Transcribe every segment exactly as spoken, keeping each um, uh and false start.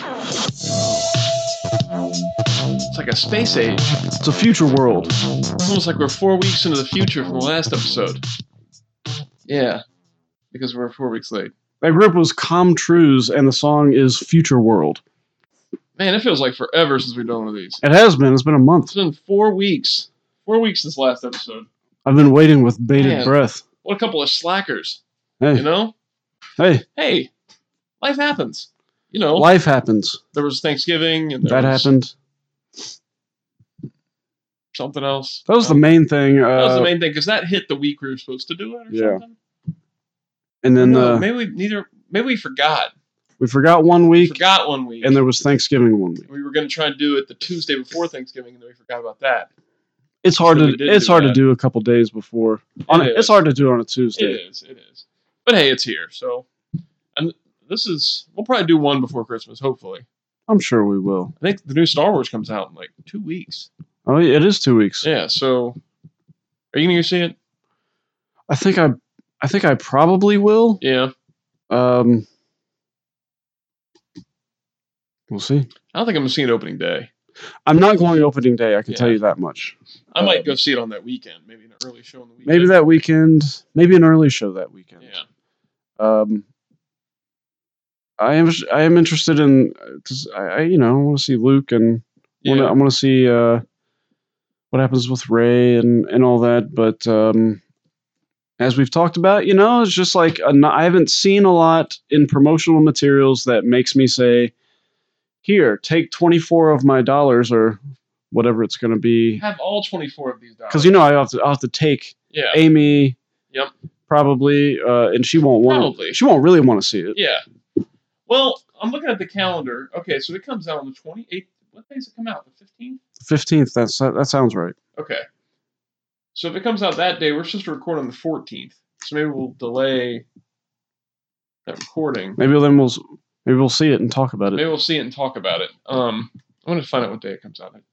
It's like a space age. It's a future world. It's almost like we're four weeks into the future from the last episode. Yeah, because we're four weeks late. That group was Comtrues, and the song is Future World. Man, it feels like forever since we've done one of these. It has been. It's been a month. It's been four weeks. Four weeks since last episode. I've been waiting with bated Man, breath. What a couple of slackers. Hey. You know? Hey. Hey. Life happens. You know. Life happens. There was Thanksgiving. And there that was happened. Something else. That was um, the main thing. Uh, that was the main thing, because that hit the week we were supposed to do it or yeah. something. And then no, uh, maybe we neither. Maybe we forgot. We forgot one week. We forgot one week. And there was Thanksgiving one week. We were going to try and do it the Tuesday before Thanksgiving, and then we forgot about that. It's hard so to it's do hard that. to do a couple days before. On It a, it's hard to do on a Tuesday. It is. It is. But hey, it's here. So, and this is. We'll probably do one before Christmas, hopefully. I'm sure we will. I think the new Star Wars comes out in like two weeks. Oh, yeah, it is two weeks. Yeah. So, are you going to see it? I think I, I think I probably will. Yeah. Um. We'll see. I don't think I'm going to see it opening day. I'm not going opening day. I can Yeah. tell you that much. I uh, might go see it on that weekend. Maybe an early show on the weekend. Maybe that weekend. Maybe an early show that weekend. Yeah. Um. I am. I am interested in. Cause I, I, you know, I want to see Luke, and Yeah. wanna, I want to see uh, what happens with Rey and and all that. But um, as we've talked about, you know, it's just like a, I haven't seen a lot in promotional materials that makes me say, "Here, take twenty-four of my dollars," or whatever it's going to be. Have all twenty-four of these dollars. Because you know, I have to. I will have to take Yeah. Amy. Yep. Probably, uh, and she won't want. Probably. She won't really want to see it. Yeah. Well, I'm looking at the calendar. Okay, so it comes out on the twenty-eighth. What day does it come out? The fifteenth? Fifteenth. That's that sounds right. Okay. So if it comes out that day, we're supposed to record on the fourteenth. So maybe we'll delay that recording. Maybe then we'll maybe we'll see it and talk about it. Maybe we'll see it and talk about it. Um, I'm going to find out what day it comes out.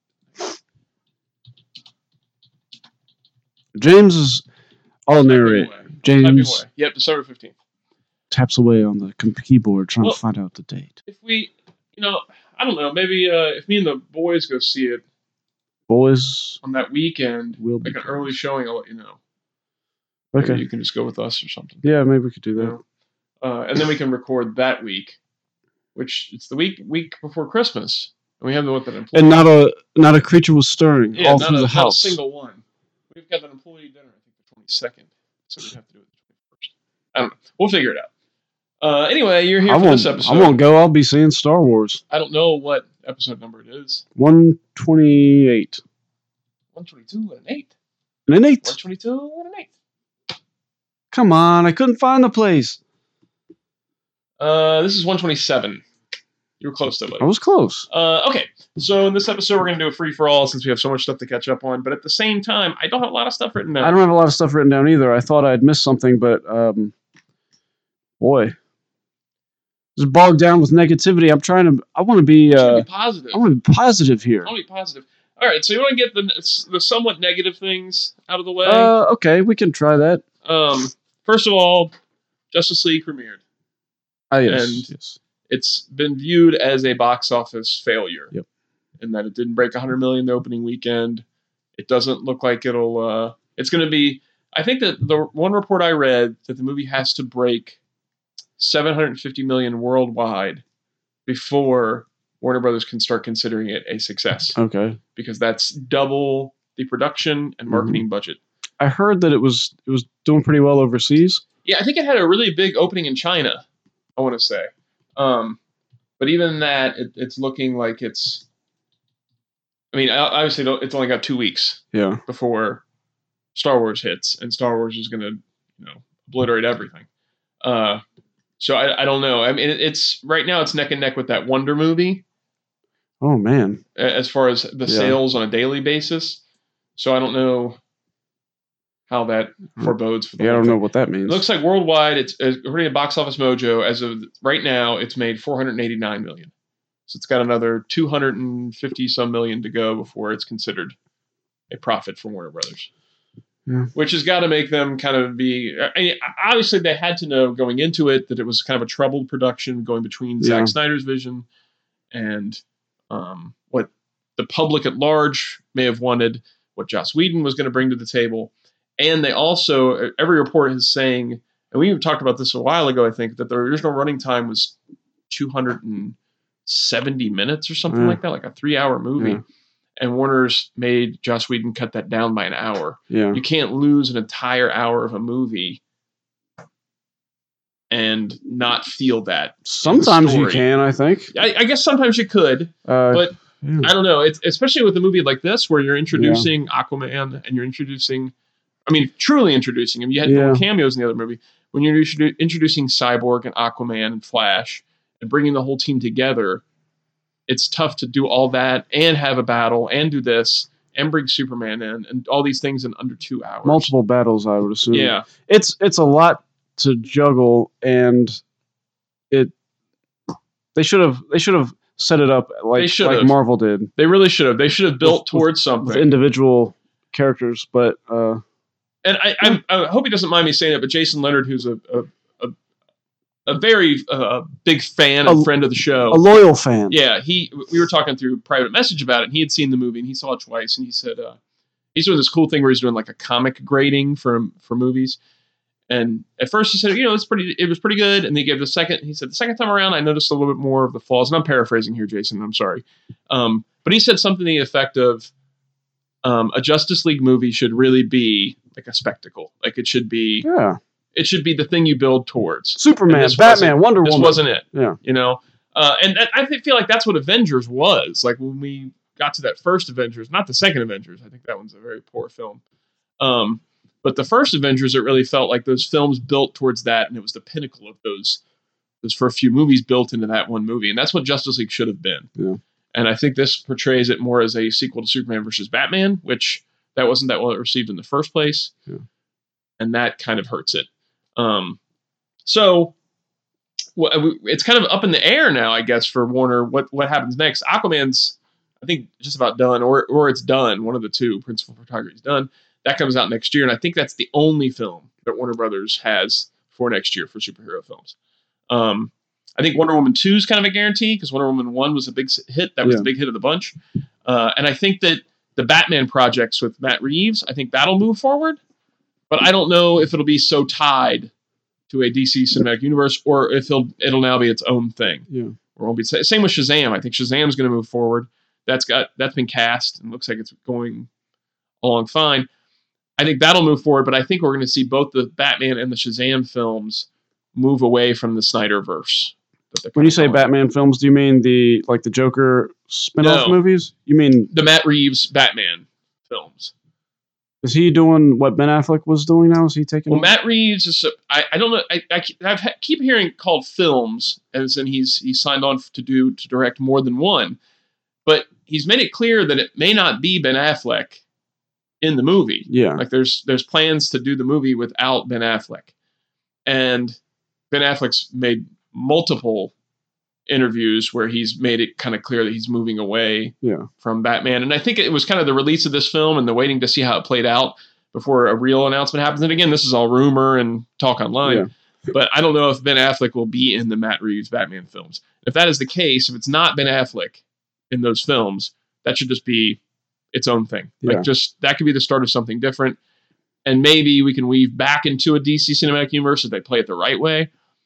James is. I'll narrate. Typing James away. Yep, December fifteenth. taps away on the com- keyboard trying Well, to find out the date. If we, you know, I don't know, maybe uh, if me and the boys go see it Boys on that weekend, will be. like an early showing, I'll let you know. Okay. Maybe you can just go with us or something. Yeah, maybe we could do that. You know? Uh, and then we can record that week, which it's the week week before Christmas, and we have the what that employee. And not a not a creature was stirring yeah, all not through a, the not house. a single one. We've got an employee dinner, I think, the twenty-second, so we'd have to do it the twenty-first. I don't know. We'll figure it out. Uh, anyway, you're here I for won't. this episode. I won't go. I'll be seeing Star Wars. I don't know what episode number it is. One twenty-eight. one twenty-two and an eight. And an eight. one twenty-two and an eight. Come on, I couldn't find the place. Uh, this is one twenty-seven. You were close to it. I was close. Uh, okay, so in this episode, we're going to do a free-for-all since we have so much stuff to catch up on. But at the same time, I don't have a lot of stuff written down. I don't have a lot of stuff written down either. I thought I'd missed something, but um, boy, just bogged down with negativity. I'm trying to. I want to be. I'm trying Uh, to be positive. I want to be positive here. I want to be positive. All right, so you want to get the the somewhat negative things out of the way. Uh, okay, we can try that. Um, first of all, Justice League premiered. Ah, yes. And- yes. It's been viewed as a box office failure. Yep. In that it didn't break one hundred million the opening weekend. It doesn't look like it'll. Uh, it's going to be. I think that the one report I read that the movie has to break seven hundred fifty million worldwide before Warner Brothers can start considering it a success, Okay. because that's double the production and marketing budget. I heard that it was it was doing pretty well overseas. Yeah, I think it had a really big opening in China, I want to say. Um, but even that, it, it's looking like it's... I mean, obviously, it's only got two weeks Yeah. before Star Wars hits, and Star Wars is going to, you know, obliterate everything. Uh, so I, I don't know. I mean, it's... Right now, it's neck and neck with that Wonder movie, Oh man. as far as the Yeah. sales on a daily basis. So I don't know how that forebodes for the Yeah, I whole don't thing. know what that means. It looks like worldwide, it's according to Box Office Mojo, as of right now, it's made four hundred eighty-nine million. So it's got another two hundred fifty some million to go before it's considered a profit for Warner Brothers. Yeah. Which has got to make them kind of be. I mean, obviously, they had to know going into it that it was kind of a troubled production going between Yeah. Zack Snyder's vision and um, what the public at large may have wanted, what Joss Whedon was going to bring to the table. And they also, every report is saying, and we even talked about this a while ago, I think, that the original running time was two hundred seventy minutes or something Yeah. like that, like a three-hour movie. Yeah. And Warner's made Joss Whedon cut that down by an hour. Yeah. You can't lose an entire hour of a movie and not feel that. Sometimes you story. can, I think. I, I guess sometimes you could, Uh, but yeah. I don't know. It's especially with a movie like this where you're introducing yeah. Aquaman and you're introducing, I mean, truly introducing him. You had yeah. no cameos in the other movie. When you're introducing Cyborg and Aquaman and Flash and bringing the whole team together, it's tough to do all that and have a battle and do this and bring Superman in and all these things in under two hours. Multiple battles, I would assume. Yeah. It's it's a lot to juggle, and it they should have they should have set it up like like Marvel did. They really should have. They should have built with, towards with, something. With individual characters, but uh, and I, I I hope he doesn't mind me saying it, but Jason Leonard, who's a a, a, a very uh, big fan and a, friend of the show, a loyal fan. Yeah, he we were talking through private message about it, and he had seen the movie and he saw it twice, and he said uh, he's doing this cool thing where he's doing like a comic grading for for movies. And at first he said, you know, it's pretty, it was pretty good. And they gave the second, he said, the second time around, I noticed a little bit more of the flaws. And I'm paraphrasing here, Jason, I'm sorry. Um, but he said something to the effect of um, a Justice League movie should really be like a spectacle. Like it should be, yeah, it should be the thing you build towards. Superman, Batman, Wonder this Woman. This wasn't it. Yeah. You know? Uh, and that, I feel like that's what Avengers was. Like when we got to that first Avengers, not the second Avengers. I think that one's a very poor film. Um, But the first Avengers, it really felt like those films built towards that, and it was the pinnacle of those those first few movies built into that one movie. And that's what Justice League should have been. Yeah. And I think this portrays it more as a sequel to Superman versus Batman, which that wasn't that well received in the first place. Yeah. And that kind of hurts it. Um, so well, it's kind of up in the air now, I guess, for Warner, what, what happens next. Aquaman's, I think, just about done, or or it's done. One of the two, principal photography is done. That comes out next year, and I think that's the only film that Warner Brothers has for next year for superhero films. Um, I think Wonder Woman two is kind of a guarantee because Wonder Woman one was a big hit. That was yeah. the big hit of the bunch. Uh, and I think that the Batman projects with Matt Reeves, I think that'll move forward. But I don't know if it'll be so tied to a D C Cinematic Universe or if it'll, it'll now be its own thing. Yeah. Or won't be same with Shazam. I think Shazam's going to move forward. That's got that's been cast and looks like it's going along fine. I think that'll move forward, but I think we're going to see both the Batman and the Shazam films move away from the Snyderverse. When you say Batman films, do you mean the like the Joker spin-off no. movies? You mean the Matt Reeves Batman films? Is he doing what Ben Affleck was doing now? Is he taking? Well, Matt Reeves is. I, I don't know. I, I I've keep hearing called films, as in he's he's signed on to do to direct more than one, but he's made it clear that it may not be Ben Affleck in the movie. Yeah. Like there's there's plans to do the movie without Ben Affleck. And Ben Affleck's made multiple interviews where he's made it kind of clear that he's moving away yeah. from Batman. And I think it was kind of the release of this film and the waiting to see how it played out before a real announcement happens. And again, this is all rumor and talk online. Yeah. But I don't know if Ben Affleck will be in the Matt Reeves Batman films. If that is the case, if it's not Ben Affleck in those films, that should just be its own thing. Like yeah. just that could be the start of something different. And maybe we can weave back into a D C Cinematic Universe if they play it the right way.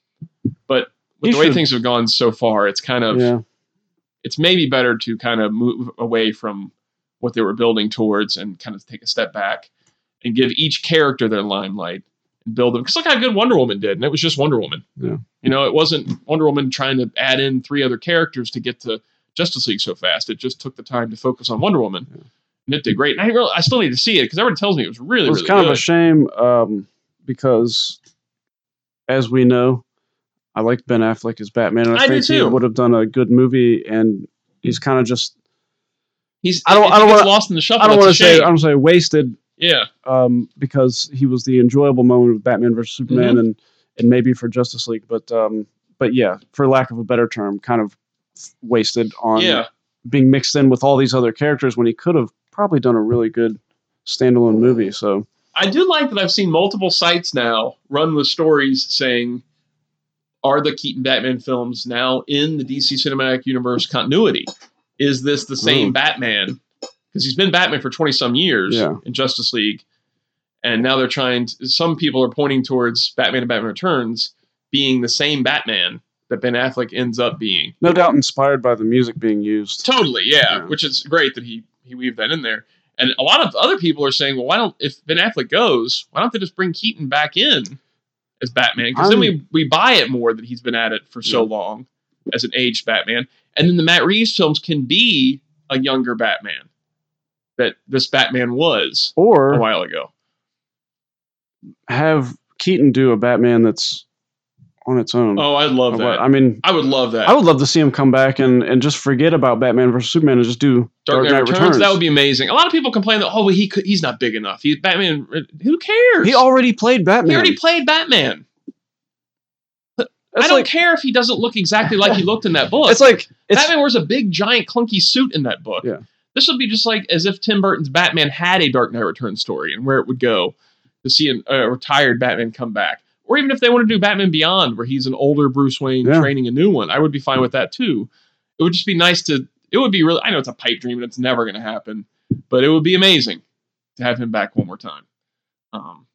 But with you the way should. things have gone so far, it's kind of yeah. it's maybe better to kind of move away from what they were building towards and kind of take a step back and give each character their limelight and build them. Because look how good Wonder Woman did, and it was just Wonder Woman. Yeah. You know, it wasn't Wonder Woman trying to add in three other characters to get to Justice League so fast. It just took the time to focus on Wonder Woman, yeah. and it did great. And I, really, I still need to see it because everybody tells me it was really, it was really kind good. of a shame um, because, as we know, I liked Ben Affleck as Batman, and I, I think he would have done a good movie. And he's kind of just he's. I don't. I don't want lost in the shuffle. I don't want to say. Shame. I don't say wasted. Yeah. Um, because he was the enjoyable moment of Batman versus Superman, mm-hmm. and and maybe for Justice League, but um, but yeah, for lack of a better term, kind of wasted on yeah. being mixed in with all these other characters when he could have probably done a really good standalone movie. So I do like that I've seen multiple sites now run with stories saying are the Keaton Batman films now in the D C Cinematic Universe continuity? Is this the same Ooh. Batman? Because he's been Batman for twenty some years Yeah. in Justice League, and now they're trying to, some people are pointing towards Batman and Batman Returns being the same Batman that Ben Affleck ends up being. No doubt inspired by the music being used. Totally, yeah, Yeah. which is great that he, he weaved that in there. And a lot of other people are saying, well, why don't, if Ben Affleck goes, why don't they just bring Keaton back in as Batman? Because then we, we buy it more that he's been at it for so Yeah. long as an aged Batman. And then the Matt Reeves films can be a younger Batman that this Batman was a Or while ago. have Keaton do a Batman that's on its own. Oh, I'd love Or that. what- I mean, I would love that. I would love to see him come back and, and just forget about Batman versus Superman and just do Dark, Dark Knight, Knight Returns, Returns. that would be amazing. A lot of people complain that, oh, well, he could, he's not big enough. He Batman, who cares? He already played Batman. He already played Batman. It's I don't like, care if he doesn't look exactly like he looked in that book. It's like it's Batman wears a big, giant, clunky suit in that book. Yeah. This would be just like as if Tim Burton's Batman had a Dark Knight Returns story and where it would go to see a uh, retired Batman come back. Or even if they want to do Batman Beyond, where he's an older Bruce Wayne Yeah. training a new one, I would be fine with that too. It would just be nice to, it would be really, I know it's a pipe dream and it's never going to happen, but it would be amazing to have him back one more time. Um,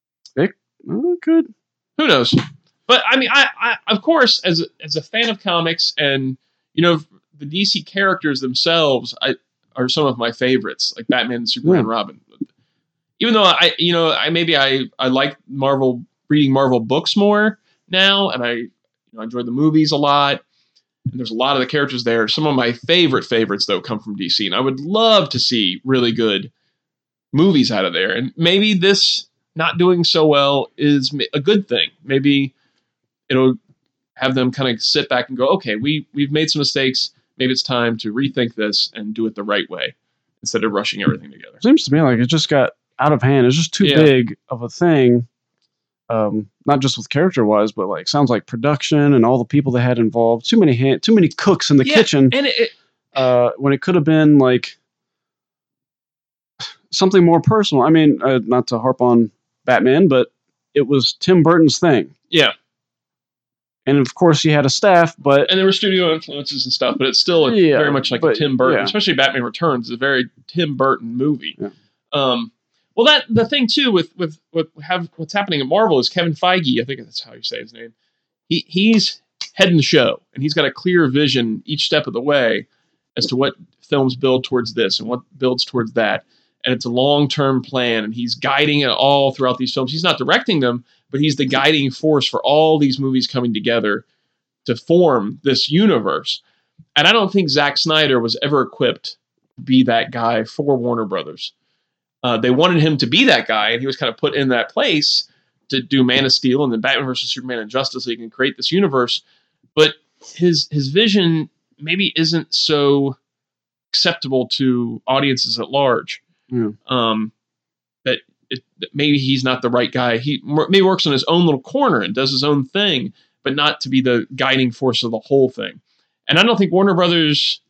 oh, good. who knows? But I mean, I, I of course, as a, as a fan of comics, and you know, the D C characters themselves, I are some of my favorites, like Batman, Superman, Yeah. and Robin. Even though I, you know, I maybe I I like Marvel reading Marvel books more now, and I you know enjoy the movies a lot. And there's a lot of the characters there. Some of my favorite favorites though come from D C, and I would love to see really good movies out of there. And maybe this not doing so well is a good thing. Maybe it'll have them kind of sit back and go, okay, we, we've made some mistakes. Maybe it's time to rethink this and do it the right way instead of rushing everything together. Seems to me like it just got out of hand. It's just too Yeah. big of a thing. Um, not just with character wise, but like sounds like production and all the people they had involved. Too many hand, too many cooks in the Yeah, kitchen. And it, it, Uh, when it could have been like something more personal. I mean, uh, not to harp on Batman, but it was Tim Burton's thing. yeah. And of course, he had a staff, but And there were studio influences and stuff, but it's still a, Yeah, very much like a but- Tim Burton, yeah. especially Batman Returns is a very Tim Burton movie. Yeah. Um, well, that the thing too with with what have what's happening at Marvel is Kevin Feige. I think that's how you say his name. He he's heading the show, and he's got a clear vision each step of the way as to what films build towards this and what builds towards that. And it's a long-term plan, and he's guiding it all throughout these films. He's not directing them, but he's the guiding force for all these movies coming together to form this universe. And I don't think Zack Snyder was ever equipped to be that guy for Warner Brothers. Uh, they wanted him to be that guy, and he was kind of put in that place to do Man of Steel and then Batman versus Superman and Justice League and create this universe. But his his vision maybe isn't so acceptable to audiences at large. Yeah. Um, that, it, that maybe he's not the right guy. He m- maybe works in his own little corner and does his own thing, but not to be the guiding force of the whole thing. And I don't think Warner Brothers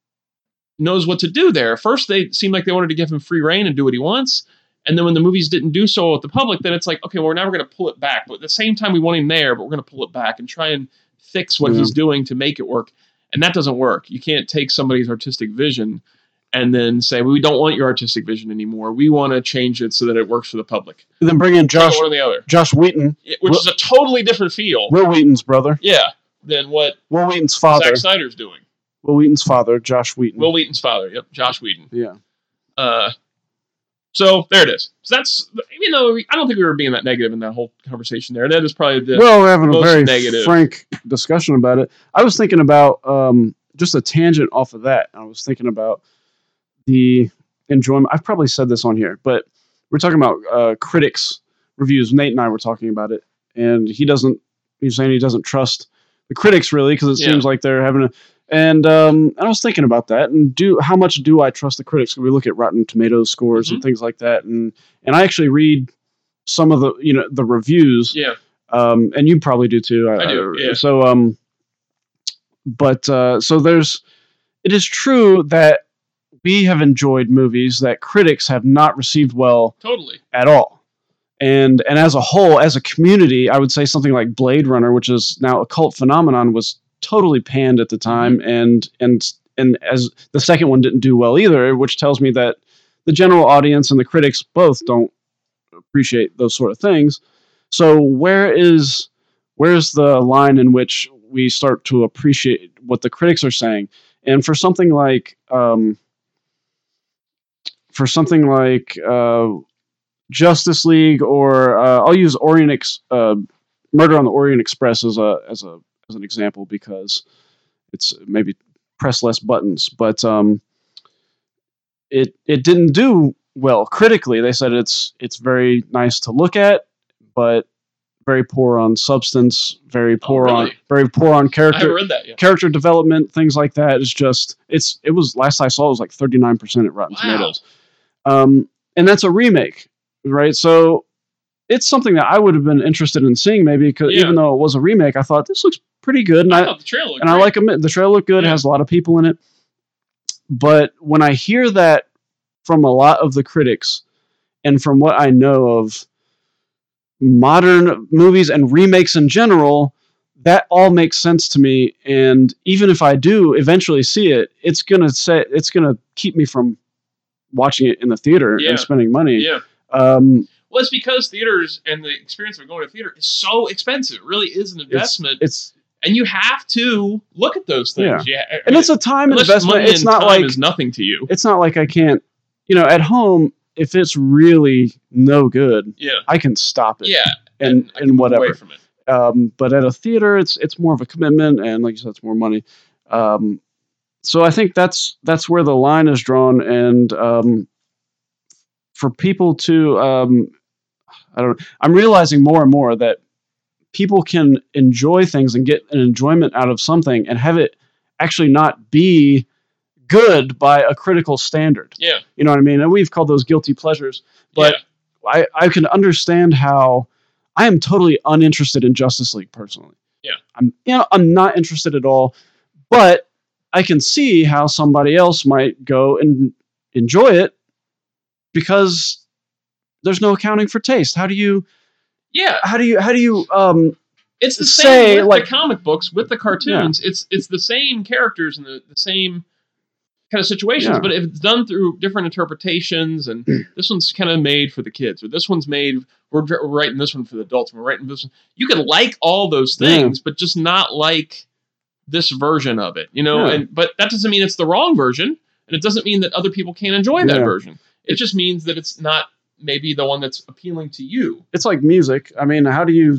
knows what to do there. First, they seemed like they wanted to give him free reign and do what he wants. And then when the movies didn't do so with the public, then it's like, okay, well, now we're going to pull it back. But at the same time, we want him there, but we're going to pull it back and try and fix what Yeah. he's doing to make it work. And that doesn't work. You can't take somebody's artistic vision and then say, well, we don't want your artistic vision anymore. We want to change it so that it works for the public. and then bring in Josh One or the other. Josh Wheaton, It- which Will- is a totally different feel. Will Wheaton's brother, Yeah, than what Will Wheaton's father, Zack Snyder's doing. Will Wheaton's father, Josh Wheaton. Will Wheaton's father. Yep, Josh Whedon. yeah, Uh, so there it is. So that's, even though we, I don't think we were being that negative in that whole conversation there. That is probably the, well, we're having a most very negative. frank discussion about it. I was thinking about um, just a tangent off of that. I was thinking about the enjoyment. I've probably said this on here, but we're talking about uh, critics' reviews. Nate and I were talking about it, and he doesn't. He's saying he doesn't trust the critics really because it Yeah. seems like they're having a. And um, I was thinking about that, and do how much do I trust the critics? We look at Rotten Tomatoes scores Mhm. and things like that, and and I actually read some of the you know the reviews. yeah, Um, and you probably do too. I do, yeah. So, um, but uh, so there's. It is true that we have enjoyed movies that critics have not received well totally. at all, And and as a whole, as a community, I would say something like Blade Runner, which is now a cult phenomenon, was totally panned at the time, mm-hmm. and and and as the second one didn't do well either, which tells me that the general audience and the critics both don't appreciate those sort of things. So where is where's the line in which we start to appreciate what the critics are saying? And for something like um, for something like uh, Justice League, or uh, I'll use Orient Ex- uh, Murder on the Orient Express as a as a as an example, because it's maybe press less buttons, but um, it it didn't do well critically. They said it's it's very nice to look at, but very poor on substance, very poor oh, really? on very poor on character. I haven't read that yet. Character development, things like that. Is just it's it was last I saw it was like thirty-nine percent at Rotten wow. Tomatoes, um, and that's a remake, right? So it's something that I would have been interested in seeing, maybe, because yeah. even though it was a remake, I thought this looks pretty good, and I, I, thought the trailer looked and great. I like them. The trailer looked good. Yeah. It has a lot of people in it, but when I hear that from a lot of the critics, and from what I know of modern movies and remakes in general, that all makes sense to me. And even if I do eventually see it, it's gonna say it's gonna keep me from watching it in the theater yeah. and spending money. Yeah. Um, well, it's because theaters and the experience of going to theater is so expensive. It really is an investment. It's, it's and you have to look at those things. Yeah. yeah. And it's a time investment. Money it's and not time like is nothing to you. It's not like I can't, you know, at home, if it's really no good, yeah. I can stop it. Yeah. And, and, and whatever. Away from it. Um, but at a theater, it's it's more of a commitment, and like you said, it's more money. Um, so I think that's that's where the line is drawn, and um, for people to, um, I don't know, I'm realizing more and more that people can enjoy things and get an enjoyment out of something and have it actually not be good by a critical standard. Yeah. You know what I mean? And we've called those guilty pleasures, but yeah. I, I can understand how I am totally uninterested in Justice League personally. Yeah. I'm, you know, I'm not interested at all, but I can see how somebody else might go and enjoy it because there's no accounting for taste. How do you, yeah. How do you, how do you, um, it's the say, same with like, the comic books, with the cartoons. Yeah. It's, it's the same characters and the, the same kind of situations, yeah. but if it's done through different interpretations, and this one's kind of made for the kids, or this one's made, we're, we're writing this one for the adults, and we're writing this one. You could like all those things, yeah. but just not like this version of it, you know. Yeah. And but that doesn't mean it's the wrong version, and it doesn't mean that other people can't enjoy yeah. that version. It just means that it's not maybe the one that's appealing to you. It's like music. I mean, how do you?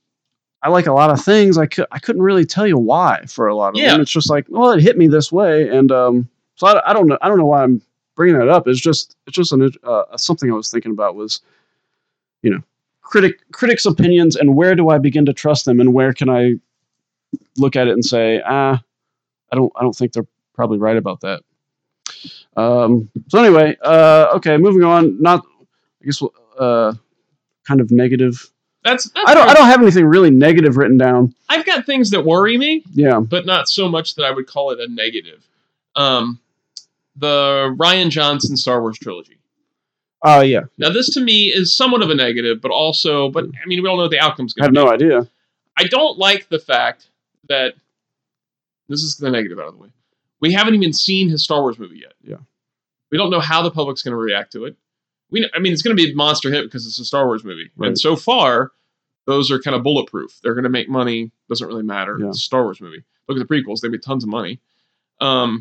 I like a lot of things. I could I couldn't really tell you why for a lot of yeah. them. It's just like, well, it hit me this way, and um. So I, I don't know. I don't know why I'm bringing that up. It's just it's just an, uh, something I was thinking about was, you know, critic critics' opinions, and where do I begin to trust them, and where can I look at it and say, ah, I don't I don't think they're probably right about that. Um, so anyway, uh, okay, moving on. Not I guess uh, kind of negative. That's, that's I don't. I don't have anything really negative written down. I've got things that worry me. Yeah, but not so much that I would call it a negative. Um. The Rian Johnson Star Wars trilogy. Oh, uh, yeah. Now, this to me is somewhat of a negative, but also, but I mean, we all know what the outcome's going to be. I have no idea. I don't like the fact that, this is the negative out of the way, we haven't even seen his Star Wars movie yet. Yeah. We don't know how the public's going to react to it. We, I mean, it's going to be a monster hit because it's a Star Wars movie. Right. And so far, those are kind of bulletproof. They're going to make money. Doesn't really matter. Yeah. It's a Star Wars movie. Look at the prequels. They made tons of money. Um...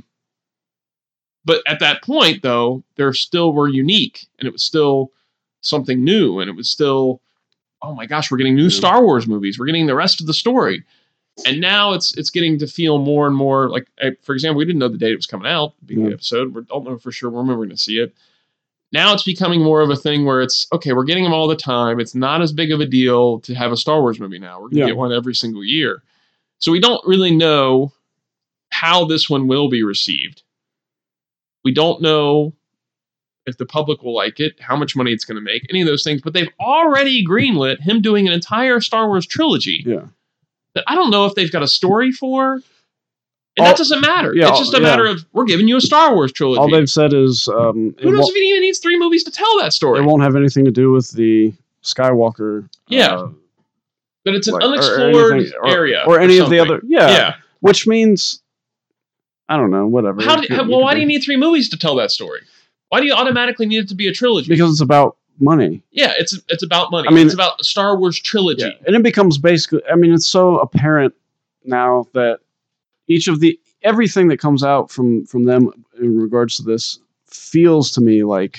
But at that point, though, they still were unique, and it was still something new, and it was still, oh my gosh, we're getting new yeah. Star Wars movies. We're getting the rest of the story. And now it's it's getting to feel more and more like, for example, we didn't know the date it was coming out, the beginning yeah. of the episode. We don't know for sure when we're going to see it. Now it's becoming more of a thing where it's, okay, we're getting them all the time. It's not as big of a deal to have a Star Wars movie now. We're going to yeah. get one every single year. So we don't really know how this one will be received. We don't know if the public will like it, how much money it's going to make, any of those things. But they've already greenlit him doing an entire Star Wars trilogy. Yeah. That I don't know if they've got a story for. And all, that doesn't matter. Yeah, it's just a yeah. matter of, we're giving you a Star Wars trilogy. All they've said is... Um, Who knows if he even needs three movies to tell that story? It won't have anything to do with the Skywalker. Yeah. Uh, but it's an like, or unexplored anything- or- area. or any of the something. other. Yeah, Yeah. which means I don't know. Whatever. How It do, could- how, it well, could why be. do you need three movies to tell that story? Why do you automatically need it to be a trilogy? Because it's about money. Yeah, it's it's about money. I mean- it's about Star Wars trilogy. Yeah. And it becomes basically, I mean, it's so apparent now that each of the, everything that comes out from, from them in regards to this feels to me like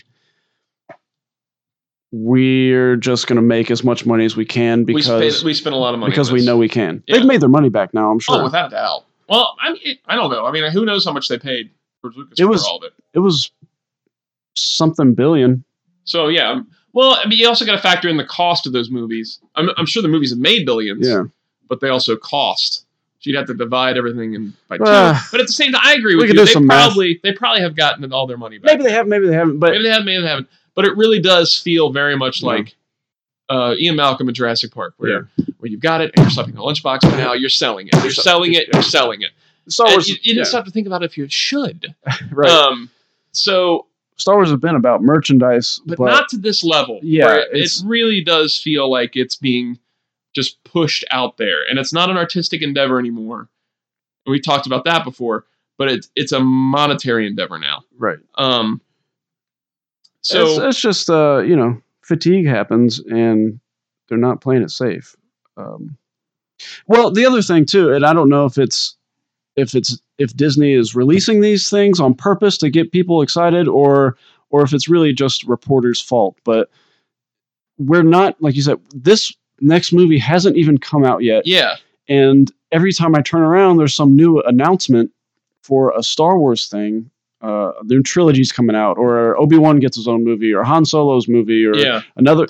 we're just going to make as much money as we can we, because, spend, we spend a lot of money because on we this. know we can. Yeah. They've made their money back now, I'm sure. Oh, without a doubt. Well, I mean, I don't know. I mean, who knows how much they paid for Lucas It was- for all of it. It was something billion. So, yeah. um, Well, I mean, you also got to factor in the cost of those movies. I'm, I'm sure the movies have made billions, Yeah. but they also cost. So you'd have to divide everything in by two. Uh, but at the same time, I agree we with could you. do They some math. probably they probably have gotten all their money back. Maybe they have, maybe they haven't, but Maybe they have, maybe they haven't. But it really does feel very much Yeah. like uh, Ian Malcolm in Jurassic Park, where, Yeah. where you've got it and you're stuffing a lunchbox, but now you're selling it. You're selling it. You're selling it. Star And Wars, you, you yeah, just have to think about if you should. right. Um, so, Star Wars has been about merchandise, but, but, not to this level. Yeah, where it, it's- it really does feel like it's being just pushed out there, and it's not an artistic endeavor anymore. And we talked about that before, but it's it's a monetary endeavor now. right. Um, so it's, it's just uh, you know, fatigue happens, and they're not playing it safe. Um, well, the other thing too, and I don't know if it's if it's if Disney is releasing these things on purpose to get people excited, or or if it's really just reporters' fault. But we're not, like you said, this next movie hasn't even come out yet, yeah, and every time I turn around, there's some new announcement for a Star Wars thing. Uh, the new trilogy's coming out, or Obi-Wan gets his own movie, or Han Solo's movie, or yeah. another.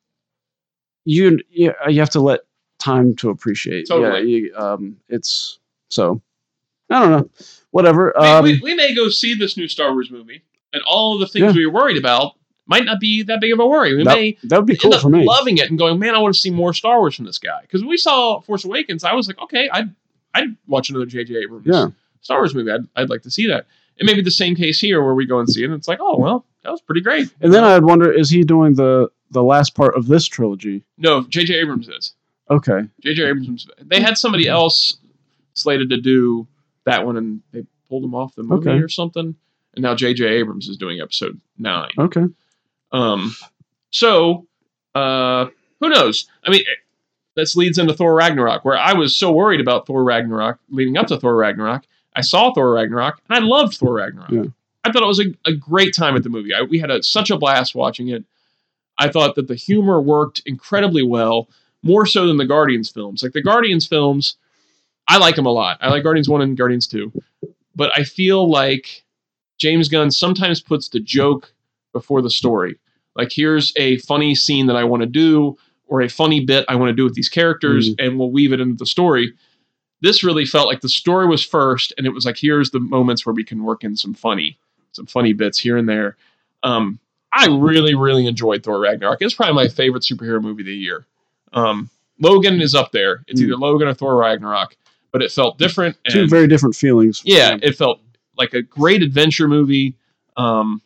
You you, you have to let time to appreciate. Totally. Yeah, you, um, it's so. I don't know. Whatever. We, Um, we, we may go see this new Star Wars movie, and all of the things Yeah. we were worried about might not be that big of a worry. We that, may that would be end cool up for me. loving it and going, man, I want to see more Star Wars from this guy. Because when we saw Force Awakens, I was like, okay, I'd I'd watch another J J Abrams Yeah. Star Wars movie. I'd I'd like to see that. It may be the same case here where we go and see it, and it's like, oh well, that was pretty great. And then I'd wonder, is he doing the the last part of this trilogy? No, J J Abrams is. Okay. J J Abrams. They had somebody else slated to do that one, and they pulled him off the movie Okay. or something. And now J J Abrams is doing episode nine. Okay. Um, so uh, who knows? I mean, this leads into Thor Ragnarok, where I was so worried about Thor Ragnarok leading up to Thor Ragnarok. I saw Thor Ragnarok, and I loved Thor Ragnarok. Yeah. I thought it was a, a great time at the movie. I, we had a, such a blast watching it. I thought that the humor worked incredibly well, more so than the Guardians films. Like the Guardians films, I like them a lot. I like Guardians one and Guardians two. But I feel like James Gunn sometimes puts the joke before the story. Like, here's a funny scene that I want to do, or a funny bit I want to do with these characters, Mm. and we'll weave it into the story. This really felt like the story was first, and it was like, here's the moments where we can work in some funny, some funny bits here and there. Um, I really, really enjoyed Thor Ragnarok. It's probably my favorite superhero movie of the year. Um, Logan is up there. It's Mm. either Logan or Thor Ragnarok, but it felt different. Two and- very different feelings. yeah, it felt like a great adventure movie. Um,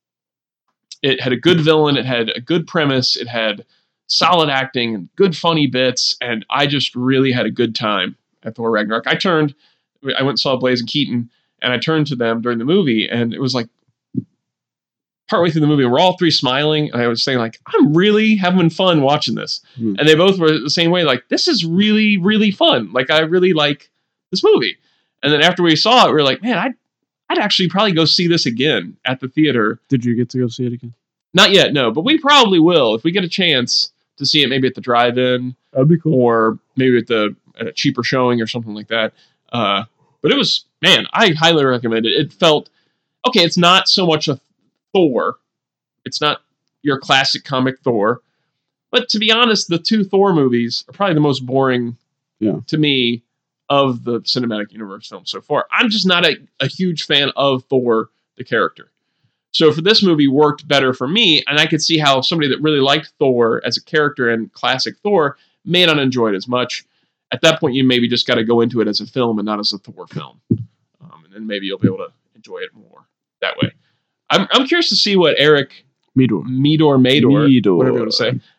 it had a good villain. It had a good premise. It had solid acting and good funny bits. And I just really had a good time at Thor Ragnarok. I turned, I went and saw Blaze and Keaton, and I turned to them during the movie, and it was like partway through the movie, we're all three smiling. And I was saying, like, I'm really having fun watching this. Hmm. And they both were the same way, like, this is really, really fun. Like, I really like this movie. And then after we saw it, we were like, man, I'd, I'd actually probably go see this again at the theater. Did you get to go see it again? Not yet, no, but we probably will if we get a chance to see it, maybe at the drive-in That'd be cool. or maybe at the at a cheaper showing or something like that. Uh, but it was, man, I highly recommend it. It felt, okay, it's not so much a Thor. It's not your classic comic Thor. But to be honest, the two Thor movies are probably the most boring Yeah. to me of the cinematic universe films so far. I'm just not a, a huge fan of Thor, the character. So for this movie worked better for me, and I could see how somebody that really liked Thor as a character and classic Thor may not enjoy it as much. At that point, you maybe just got to go into it as a film and not as a Thor film. Um, and then maybe you'll be able to enjoy it more that way. I'm, I'm curious to see what Eric Meador. Meador, Mador, Meador. whatever you want to say,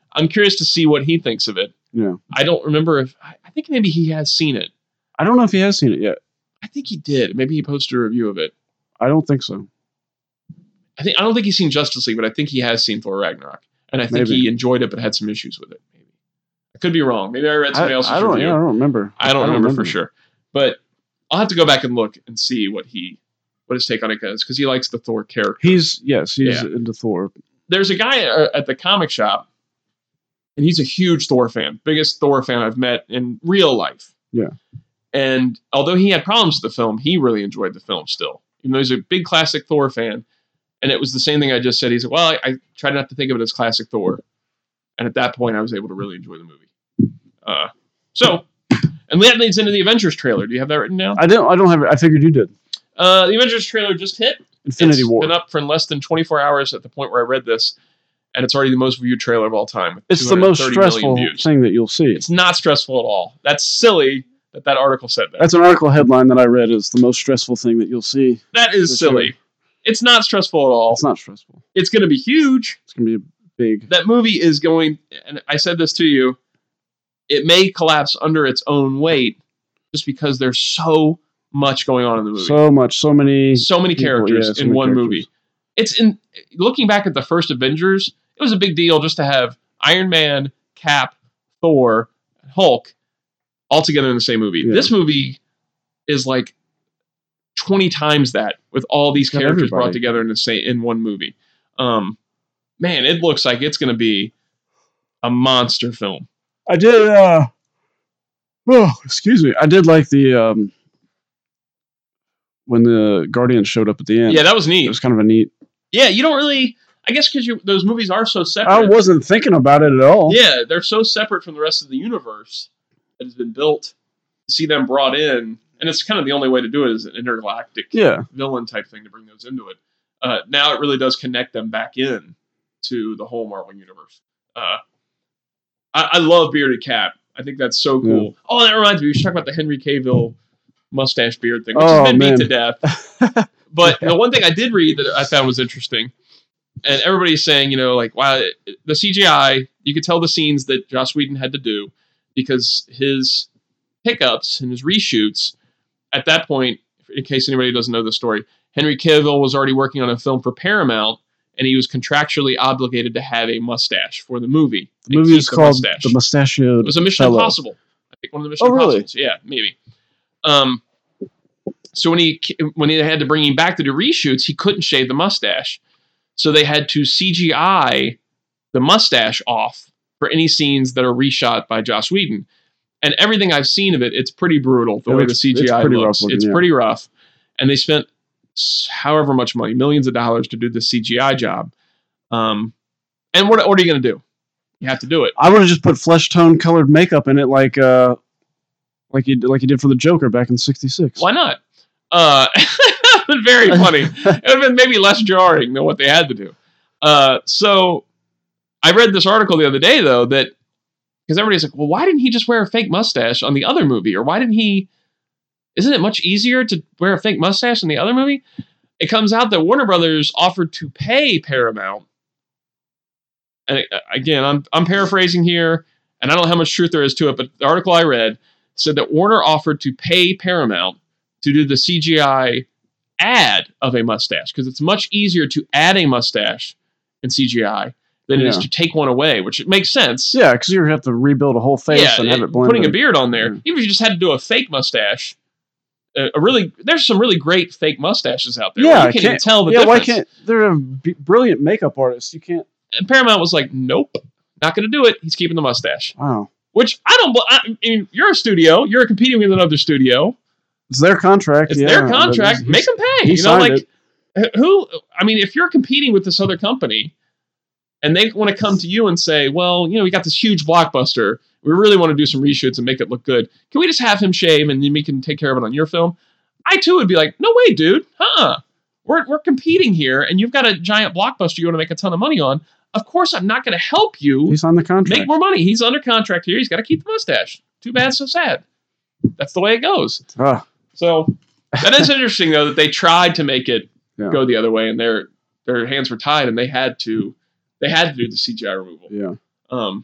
I'm curious to see what he thinks of it. Yeah. I don't remember if I think maybe he has seen it. I don't know if he has seen it yet. I think he did. Maybe he posted a review of it. I don't think so. I think I don't think he's seen Justice League, but I think he has seen Thor Ragnarok, and I think Maybe. he enjoyed it, but had some issues with it. Maybe I could be wrong. Maybe I read somebody I, else's I don't. review. Yeah, I don't remember. I don't, I don't remember, remember for sure, but I'll have to go back and look and see what he what his take on it is because he likes the Thor character. He's yes, he's Yeah. into Thor. There's a guy uh, at the comic shop, and he's a huge Thor fan, biggest Thor fan I've met in real life. Yeah. And although he had problems with the film, he really enjoyed the film still. Even though he's a big classic Thor fan. And it was the same thing I just said. He said, well, I, I tried not to think of it as classic Thor. And at that point, I was able to really enjoy the movie. Uh, so, and that leads into the Avengers trailer. Do you have that written down? I don't. I don't have it. I figured you did. Uh, the Avengers trailer just hit. Infinity It's War. been up for less than twenty-four hours at the point where I read this. And it's already the most viewed trailer of all time. with It's the most two hundred thirty million stressful views. thing that you'll see. It's not stressful at all. That's silly that that article said that. That's an article headline that I read. Is the most stressful thing that you'll see. that is for silly. sure. It's not stressful at all. It's not stressful. It's going to be huge. It's gonna be a big. That movie is going, and I said this to you, it may collapse under its own weight just because there's so much going on in the movie. So much. So many. So many people, characters yeah, so in many one characters. movie. It's in looking back at the first Avengers, it was a big deal just to have Iron Man, Cap, Thor, Hulk all together in the same movie. Yeah. This movie is like twenty times that with all these Got characters everybody. brought together in the same in one movie. Um, man, it looks like it's going to be a monster film. I did. uh Oh, excuse me. I did like the um when the Guardians showed up at the end. Yeah, that was It neat. was kind of a neat. Yeah, you don't really. I guess because you those movies are so separate. I wasn't thinking about it at all. Yeah, they're so separate from the rest of the universe that has been built. To see them brought in, and it's kind of the only way to do it is an intergalactic Yeah. villain type thing to bring those into it. Uh, now it really does connect them back in to the whole Marvel universe. Uh, I, I love bearded Cap. I think that's so cool. Oh, that reminds me, we should talk about the Henry Cavill mustache beard thing, which Oh, has been man. beat to death. But the one thing I did read that I found was interesting, and everybody's saying, you know, like, wow, the C G I, you could tell the scenes that Joss Whedon had to do because his hiccups and his reshoots at that point, in case anybody doesn't know the story, Henry Cavill was already working on a film for Paramount, and he was contractually obligated to have a mustache for the movie. The and movie keep is called mustache. The Mustachioed It was a Mission Fellow. Impossible. I think one of the Mission Oh, really? Impossibles. Yeah, maybe. Um, so when he when they had to bring him back to do reshoots, he couldn't shave the mustache. So they had to C G I the mustache off for any scenes that are reshot by Joss Whedon. And everything I've seen of it, it's pretty brutal, the It way looks- the C G I it's pretty looks. rough looking, it's yeah. pretty rough. And they spent s- however much money, millions of dollars to do the C G I job. Um, and what, what are you going to do? You have to do it. I would have just put flesh tone colored makeup in it, like uh, like you like you did for the Joker back in sixty-six. Why not? Uh, it would have been very funny. It would have been maybe less jarring than what they had to do. Uh, so I read this article the other day, though, that because everybody's like, well, why didn't he just wear a fake mustache on the other movie? Or why didn't he? Isn't it much easier to wear a fake mustache in the other movie? It comes out that Warner Brothers offered to pay Paramount. And uh, again, I'm I'm paraphrasing here, and I don't know how much truth there is to it, but the article I read said that Warner offered to pay Paramount to do the C G I ad of a mustache because it's much easier to add a mustache in C G I than it is Yeah. to take one away, which makes sense. Yeah, because you have to rebuild a whole face Yeah, and have it- it blended. putting a beard on there, Yeah. even if you just had to do a fake mustache, a, a really there's some really great fake mustaches out there. Yeah, where I you can't even can't- tell the yeah, why difference. can't they're a b- brilliant makeup artists? You can't. And Paramount was like, nope, not going to do it. He's keeping the mustache. Wow, Which I don't. bel- I mean, you're a studio. You're competing with another studio. it's their contract. It's yeah, their but contract. he's- Make them pay. he You know, signed like it. who? I mean, if you're competing with this other company, and they want to come to you and say, "Well, you know, we got this huge blockbuster. We really want to do some reshoots and make it look good. Can we just have him shave and then we can take care of it on your film?" I too would be like, "No way, dude. Huh? We're we're competing here, and you've got a giant blockbuster you want to make a ton of money on. Of course, I'm not going to help you He's on the contract. make more money. He's under contract here. He's got to keep the mustache. Too bad, so sad. That's the way it goes." Ah, So that is interesting, though, that they tried to make it Yeah. go the other way, and their their hands were tied, and they had to they had to do the C G I removal. yeah. Um,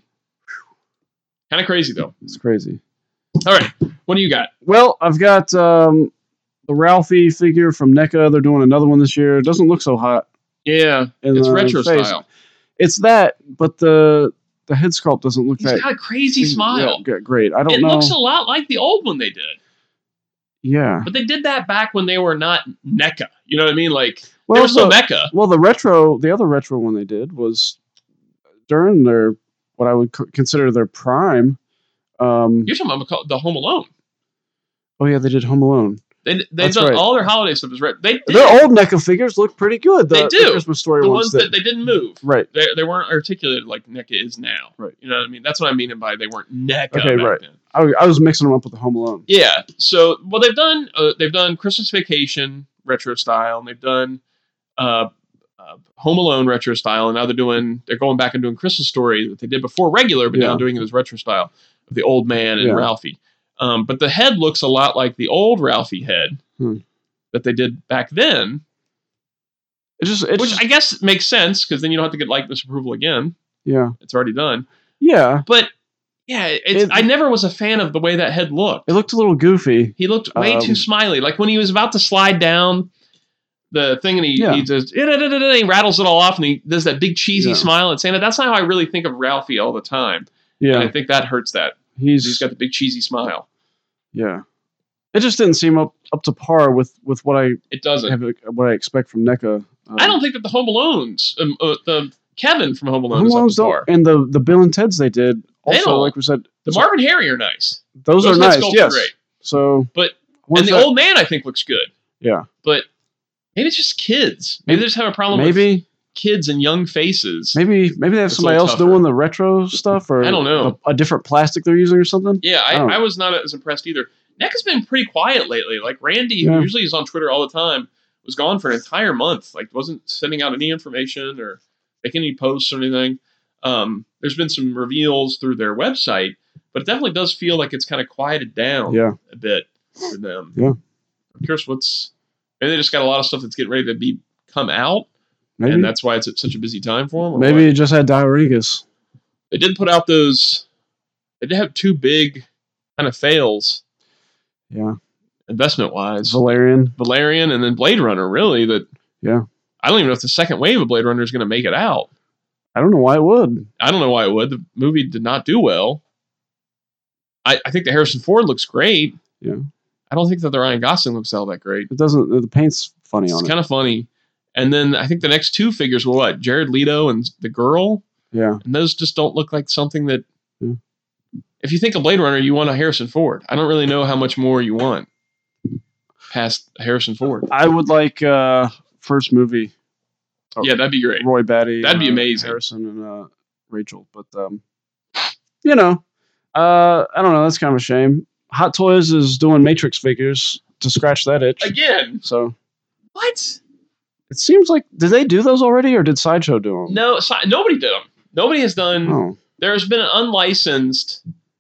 kind of crazy though. It's crazy. All right, what do you got? Well, I've got um, the Ralphie figure from NECA. They're doing another one this year. It doesn't look so hot. Yeah, in it's the retro face. style. It's that, but the the head sculpt doesn't look He's that. got a crazy smile. Yeah, great. I don't it know. It looks a lot like the old one they did. Yeah, but they did that back when they were not NECA. You know what I mean? Like well, they were still the, NECA. Well, the retro, the other retro one they did was during their what I would co- consider their prime. Um, You're talking about the Home Alone. Oh yeah, they did Home Alone. They they've done right. all their holiday stuff is right. They did. Their old NECA figures look pretty good. The, they do. The Christmas Story the ones, ones that, that they didn't move. Right. They they weren't articulated like NECA is now. Right. You know what I mean? That's what I mean by they weren't NECA. Okay, back right. Then. I, I was mixing them up with the Home Alone. Yeah. So well, they've done uh, they've done Christmas Vacation retro style, and they've done uh, uh, Home Alone retro style, and now they're doing they're going back and doing Christmas Story that they did before regular, but yeah. now doing it as retro style of the old man and yeah. Ralphie. Um, but the head looks a lot like the old Ralphie head hmm. that they did back then. It just, it which just, I guess makes sense because then you don't have to get likeness approval again. Yeah, it's already done. Yeah, but yeah, it's, it, I never was a fan of the way that head looked. It looked a little goofy. He looked way um, too smiley. Like when he was about to slide down the thing and he, yeah. he just he rattles it all off and he does that big cheesy yeah. smile at Santa. That's not how I really think of Ralphie all the time. Yeah, and I think that hurts that. He's he's got the big cheesy smile. Yeah, it just didn't seem up, up to par with, with what I it doesn't have, what I expect from NECA. Um, I don't think that the Home Alones, um, uh, the Kevin from Home Alone, Home is up to par. And the the Bill and Ted's they did also, they like we said, the Marvin Harry are nice. Those, those are nice. Yes. Are great. So, but and the that? old man I think looks good. Yeah, but maybe it's just kids. Maybe they just have a problem. Maybe. with kids and young faces. Maybe maybe they have it's somebody else tougher. doing the retro stuff, or I don't know, a, a different plastic they're using or something. Yeah, I, I, I was not as impressed either. NECA's been pretty quiet lately. Like Randy, yeah. who usually is on Twitter all the time, was gone for an entire month. Like wasn't sending out any information or making any posts or anything. Um, there's been some reveals through their website, but it definitely does feel like it's kind of quieted down yeah. a bit for them. Yeah. I'm curious what's maybe they just got a lot of stuff that's getting ready to be come out. Maybe. And that's why it's such a busy time for them. Maybe what? It just had Diaringus. They did put out those. They did have two big kind of fails. Yeah. Investment wise, Valerian, Valerian, and then Blade Runner. Really, that. Yeah. I don't even know if the second wave of Blade Runner is going to make it out. I don't know why it would. I don't know why it would. The movie did not do well. I, I think the Harrison Ford looks great. Yeah. I don't think that the Ryan Gosling looks all that great. It doesn't. The paint's funny it's on it. It's kind of funny. And then I think the next two figures were what? Jared Leto and the girl? Yeah. And those just don't look like something that... Yeah. If you think of Blade Runner, you want a Harrison Ford. I don't really know how much more you want past Harrison Ford. I would like uh, first movie. Oh, yeah, that'd be great. Roy Batty. That'd be uh, amazing. Harrison and uh, Rachel. But, um, you know, uh, I don't know. That's kind of a shame. Hot Toys is doing Matrix figures to scratch that itch. Again? So... What? It seems like, did they do those already, or did Sideshow do them? No, si- nobody did them. Nobody has done. Oh. There's been an unlicensed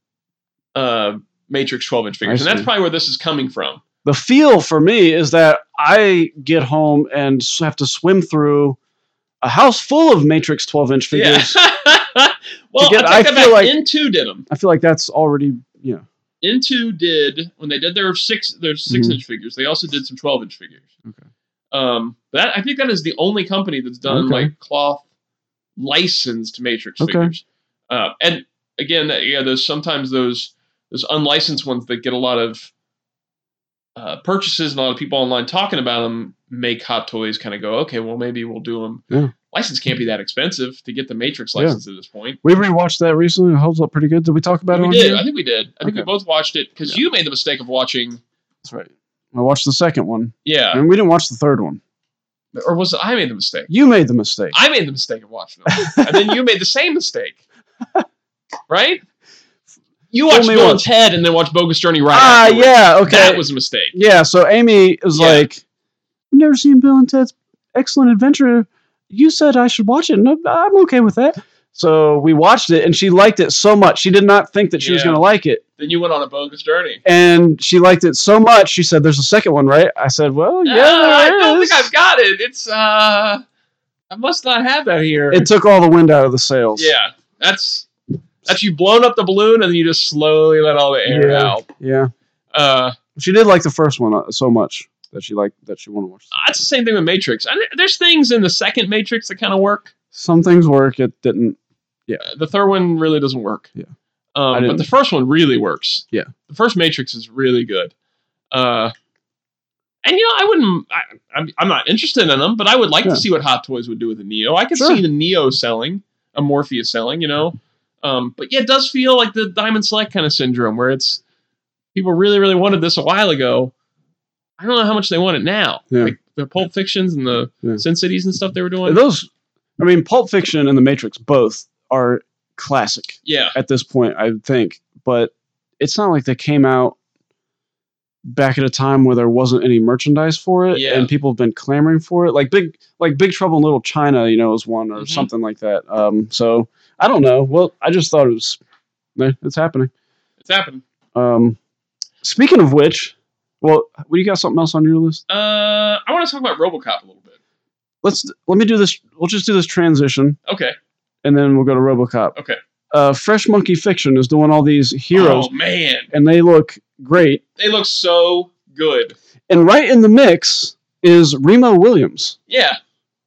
uh, Matrix twelve-inch figures, and that's probably where this is coming from. The feel for me is that I get home and have to swim through a house full of Matrix twelve-inch figures. Yeah. well, get, I, I feel like Into did them. I feel like that's already, you know. Into did when they did their six their six-inch mm-hmm. figures. They also did some twelve-inch figures. Okay. Um, that I think that is the only company that's done okay. like cloth licensed Matrix okay. figures. Uh, and again, yeah, there's sometimes those those unlicensed ones that get a lot of uh, purchases and a lot of people online talking about them make Hot Toys kind of go, okay, well maybe we'll do them. Yeah. License can't be that expensive to get the Matrix license yeah. at this point. We rewatched that recently. It holds up pretty good. Did we talk about we it? We on did. here? I think we did. I think okay. we both watched it because yeah. you made the mistake of watching. That's right. I watched the second one. Yeah. And we didn't watch the third one. Or was it I made the mistake? You made the mistake. I made the mistake of watching them. And then you made the same mistake. Right? You watched Bill and Ted and then watched Bogus Journey right Ah, afterwards. yeah, okay. That was a mistake. Yeah, so Amy was yeah. like, I've never seen Bill and Ted's Excellent Adventure. You said I should watch it, and I'm okay with that. So we watched it, and she liked it so much. She did not think that she yeah. was going to like it. Then you went on a bogus journey. And she liked it so much, she said, there's a second one, right? I said, well, yeah, uh, I there don't is. think I've got it. It's, uh, I must not have that here. It took all the wind out of the sails. Yeah, that's, That's you've blown up the balloon and then you just slowly let all the air yeah, out. Yeah. Uh, she did like the first one uh, so much that she liked that she wanted to watch. That's the same thing with Matrix. I, there's things in the second Matrix that kind of work. Some things work. It didn't. Yeah. Uh, the third one really doesn't work. Yeah. Um, but the first one really works. Yeah. The first Matrix is really good. Uh, and you know, I wouldn't. I, I'm, I'm not interested in them, but I would like Yeah. to see what Hot Toys would do with a Neo. I could Sure. see the Neo selling, a Morpheus selling. You know. Um, but yeah, it does feel like the Diamond Select kind of syndrome, where it's people really, really wanted this a while ago. I don't know how much they want it now. Yeah. Like the Pulp Fictions and the Yeah. Sin Cities and stuff they were doing. Those, I mean, Pulp Fiction and The Matrix both are classic Yeah. at this point, I think. But it's not like they came out back at a time where there wasn't any merchandise for it, Yeah. and people have been clamoring for it. Like big, like Big Trouble in Little China, you know, is one or Mhm. something like that. Um, so I don't know. Well, I just thought it was, eh, it's happening. It's happening. Um, speaking of which, well, what you got something else on your list? Uh, I want to talk about RoboCop a little bit. Let's let me do this. We'll just do this transition, Okay. and then we'll go to RoboCop. Okay. Uh, Fresh Monkey Fiction is doing all these heroes, Oh man, and they look great. they look so good. And right in the mix is Remo Williams. Yeah.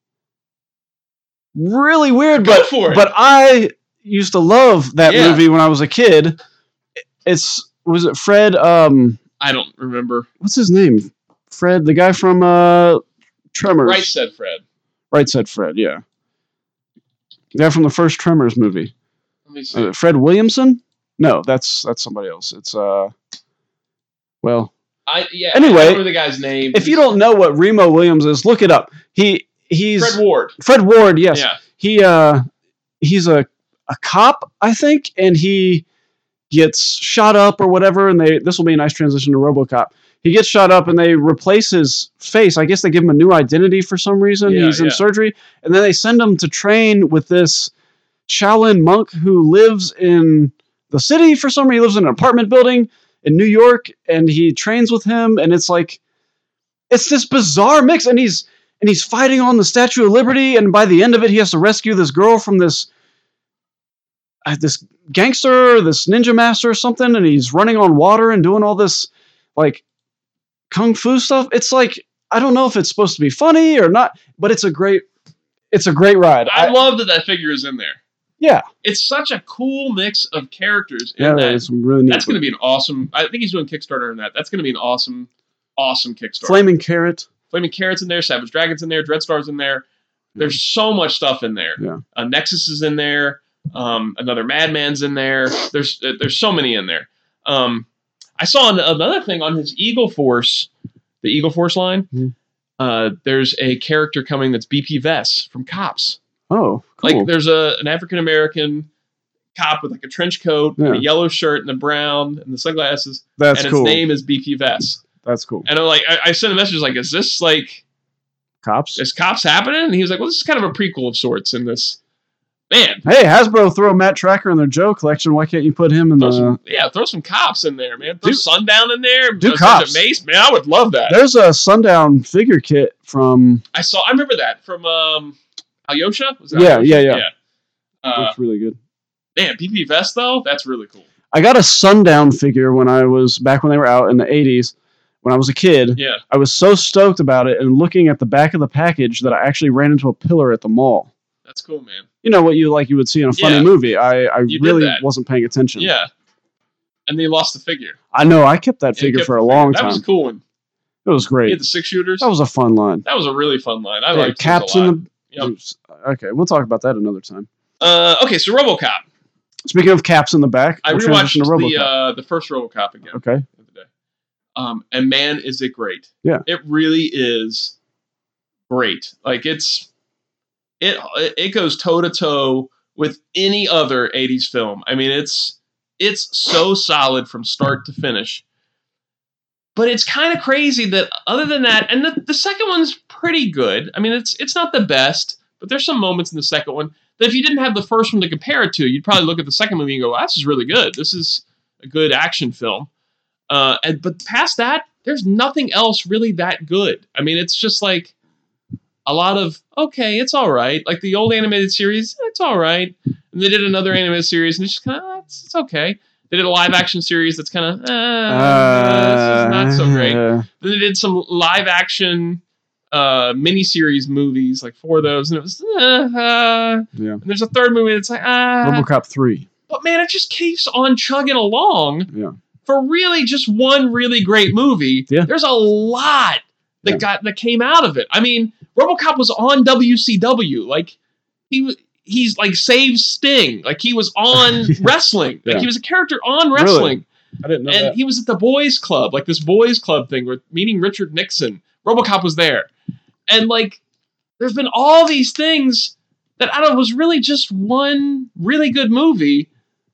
Really weird, Go but for it. but I used to love that Yeah. movie when I was a kid. It's was it Fred? Um, I don't remember. what's his name? Fred, the guy from uh, Tremors. Right said Fred. Right said Fred. Yeah, the guy from the first Tremors movie. Let me see. Uh, Fred Williamson? No, that's that's somebody else. It's uh, well, I yeah. anyway, I remember the guy's name. if you don't know what Remo Williams is, look it up. He he's Fred Ward. Fred Ward. Yes, Yeah. he uh he's a a cop, I think, and he gets shot up or whatever. And they this will be a nice transition to RoboCop. He gets shot up, and they replace his face. I guess they give him a new identity for some reason. Yeah, He's in yeah. surgery, and then they send him to train with this Shaolin monk who lives in the city for some reason. He lives in an apartment building in New York, and he trains with him, and it's like it's this bizarre mix, and he's and he's fighting on the Statue of Liberty, and by the end of it, he has to rescue this girl from this uh, this gangster, this ninja master or something, and he's running on water and doing all this like kung fu stuff. It's like I don't know if it's supposed to be funny or not, but it's a great it's a great ride. I, I- love that that figure is in there. yeah, It's such a cool mix of characters in yeah, that. it's really neat. That's going to be an awesome. I think he's doing Kickstarter on that. That's going to be an awesome, awesome Kickstarter. Flaming Carrot. Flaming Carrot's in there. Savage Dragon's in there. Dreadstar's in there. There's so much stuff in there. Yeah. Uh, Nexus is in there. Um, another Madman's in there. There's uh, there's so many in there. Um, I saw an, another thing on his Eagle Force, the Eagle Force line. Mhm. Uh, there's a character coming that's B P Vess from Cops. Oh, cool. Like there's a an African American cop with like a trench coat, and Yeah. a yellow shirt, and a brown, and the sunglasses, That's and cool. his name is B P Vess. That's cool. And I'm like, I, I sent a message like, is this like, Cops. is Cops happening? And he was like, well, this is kind of a prequel of sorts in this. Man, Hey, Hasbro throw Matt Tracker in their Joe collection. Why can't you put him in throw the? some, yeah, throw some Cops in there, man. Throw Do- Sundown in there. do uh, Cops. Sergeant Mace, man, I would love that. There's a Sundown figure kit from. I saw, I remember that from um, Alyosha. Was it Yeah, Alyosha? yeah, yeah. Uh, Looks really good. man, B P Vest though, that's really cool. I got a Sundown figure when I was back when they were out in the eighties. When I was a kid, Yeah. I was so stoked about it, and looking at the back of the package that I actually ran into a pillar at the mall. That's cool, man. You know what you like you would see in a funny Yeah. movie. I, I You did really that. wasn't paying attention. Yeah. And they lost the figure. I know. I kept that They figure kept for the a figure. long That time. was a cool one. It was He great. had the six shooters. That was a fun line. That was a really fun line. I Yeah, liked caps it a lot. in the. Yep. Okay, we'll talk about that another time. Uh, okay, so RoboCop. Speaking of caps in the back, I we'll rewatched transition to the RoboCop. uh, the first RoboCop again. Okay. the other day. Um, and man, is it great! Yeah. It really is great. Like it's it it goes toe to toe with any other eighties film. I mean, it's it's so solid from start to finish. But it's kind of crazy that other than that, and the, the second one's pretty good. I mean, it's it's not the best, but there's some moments in the second one that if you didn't have the first one to compare it to, you'd probably look at the second movie and go, wow, this is really good. This is a good action film. Uh, and but past that, there's nothing else really that good. I mean, it's just like a lot of, okay, it's all right. Like the old animated series, it's all right. And they did another animated series, and it's just kind of, oh, it's, it's okay. They did a live action series that's kind of, uh, uh, this is not so great. Uh, Then they did some live action uh, miniseries movies, like four of those, and it was, uh, uh. Yeah. And there's a third movie that's like, ah. Uh, RoboCop three. But man, it just keeps on chugging along. Yeah. For really just one really great movie. Yeah. There's a lot that Yeah. got that came out of it. I mean, RoboCop was on W C W. Like he he's like saved Sting. Like he was on Yeah. wrestling. Like Yeah. he was a character on wrestling. I didn't know And that. he was at the boys club, like this boys club thing with meeting Richard Nixon. RoboCop was there. And like there's been all these things that out of was really just one really good movie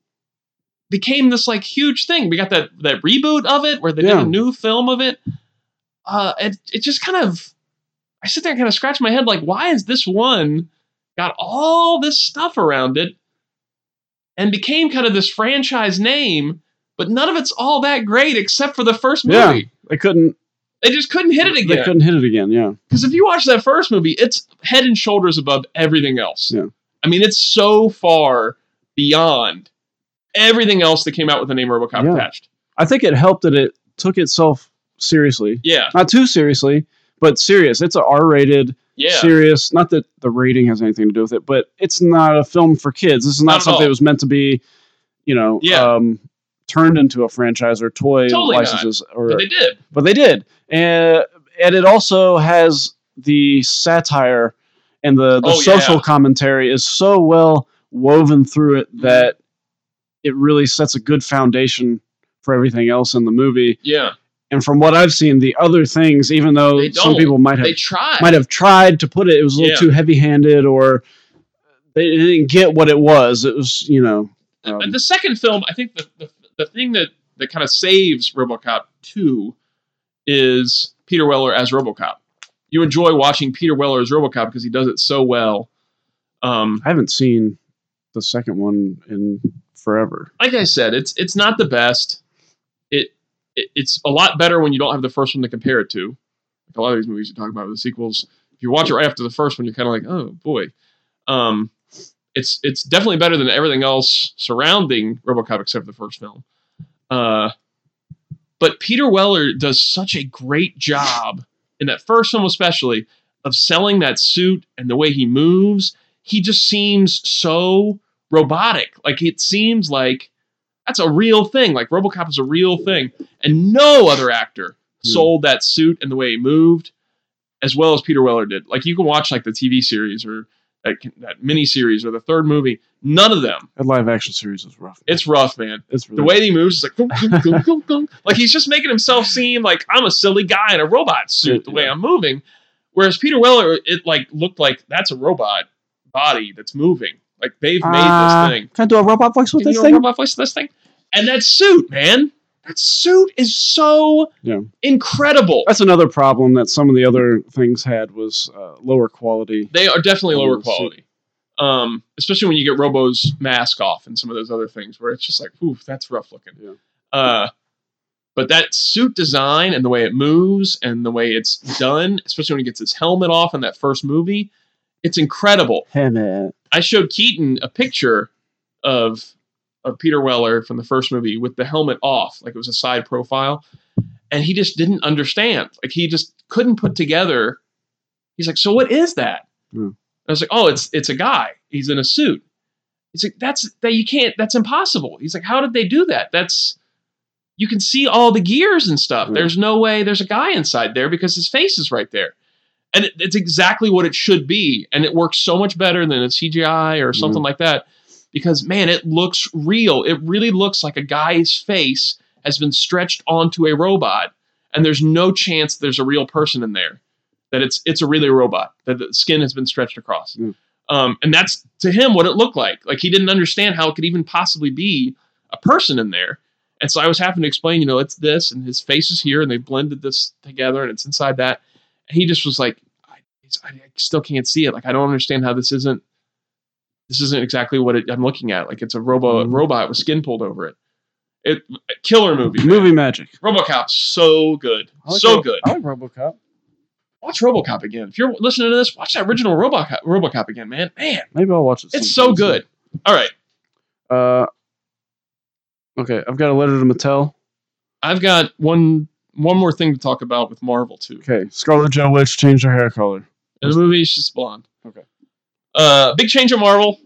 became this like huge thing. We got that that reboot of it where they Yeah. did a new film of it. Uh, and it just kind of, I sit there and kind of scratch my head like, why is this one got all this stuff around it and became kind of this franchise name, but none of it's all that great except for the first movie. Yeah. They couldn't. They just couldn't hit it They again. couldn't hit it again. Yeah. Because if you watch that first movie, it's head and shoulders above everything else. Yeah. I mean, it's so far beyond everything else that came out with the name RoboCop Yeah. attached. I think it helped that it took itself seriously. Yeah. Not too seriously, but serious. It's a R-rated, Yeah. serious. Not that the rating has anything to do with it, but it's not a film for kids. This is Not not at something all. that was meant to be, you know, Yeah. um, turned into a franchise or toy Totally not. licenses. Or, But they did. but they did. And, and it also has the satire and the, the Oh, social yeah. commentary is so well woven through it that it really sets a good foundation for everything else in the movie. Yeah. And from what I've seen, the other things, even though They some don't. people might have They tried. might have tried to put it, it was a little Yeah. too heavy-handed, or they didn't get what it was. It was, you know, um, And the second film, I think the, the, the thing that, that kind of saves RoboCop two is Peter Weller as RoboCop. You enjoy watching Peter Weller as RoboCop because he does it so well. Um, I haven't seen the second one in forever. like I said, it's it's not the best. It, it it's a lot better when you don't have the first one to compare it to. Like a lot of these movies you talk about with the sequels, if you watch it right after the first one, you're kind of like, oh boy. Um, it's it's definitely better than everything else surrounding RoboCop except for the first film. Uh, but Peter Weller does such a great job in that first film, especially of selling that suit and the way he moves. He just seems so robotic. Like it seems like that's a real thing. Like RoboCop is a real thing, and no other actor Hmm. sold that suit and the way he moved as well as Peter Weller did. Like you can watch like the T V series or that that mini series or the third movie. None of them. That live action series was rough. It's rough, man. It's really The way that he moves is like, gung, gung, gung, gung, gung. Like he's just making himself seem like I'm a silly guy in a robot suit. The way Yeah. I'm moving, whereas Peter Weller, it like looked like that's a robot body that's moving. Like they've made Uh, this thing. Can I do a robot voice with Can you this do a thing? robot voice to this thing? And that suit, man, that suit is so Yeah. incredible. That's another problem that some of the other things had was uh, lower quality. They are definitely lower Oh, quality. Um, especially when you get Robo's mask off and some of those other things where it's just like, oof, that's rough looking. Yeah. Uh, but that suit design and the way it moves and the way it's done, especially when he gets his helmet off in that first movie, it's incredible. Hey, man. I showed Keaton a picture of of Peter Weller from the first movie with the helmet off, like it was a side profile, and he just didn't understand. Like he just couldn't put together. He's like, "So what is that?" Hmm. I was like, "Oh, it's it's a guy. He's in a suit." He's like, "That's that you can't. That's impossible." He's like, "How did they do that? That's you can see all the gears and stuff. Hmm. There's no way there's a guy inside there because his face is right there." And it, it's exactly what it should be. And it works so much better than a C G I or something like that. Because, man, it looks real. It really looks like a guy's face has been stretched onto a robot. And there's no chance there's a real person in there. That it's it's a really robot. That the skin has been stretched across. Mm. Um, and that's, to him, what it looked like. Like, he didn't understand how it could even possibly be a person in there. And so I was having to explain, you know, it's this, and his face is here, and they blended this together, and it's inside that. And he just was like, I, I still can't see it. Like, I don't understand how this isn't, this isn't exactly what it, I'm looking at. Like, it's a robo, Mhm. robot with skin pulled over it. It killer movie. man. Movie magic. RoboCop, so good. I like so Ro- good. I like RoboCop. Watch RoboCop again. If you're listening to this, watch that original RoboCop, RoboCop again, man. Man, Maybe I'll watch it. it's so sometime good. All right. Uh, okay, I've got a letter to Mattel. I've got one one more thing to talk about with Marvel, too. Okay, Scarlet Joe Witch changed her hair color. In the movie, she's blonde. Okay. Uh, big change at Marvel.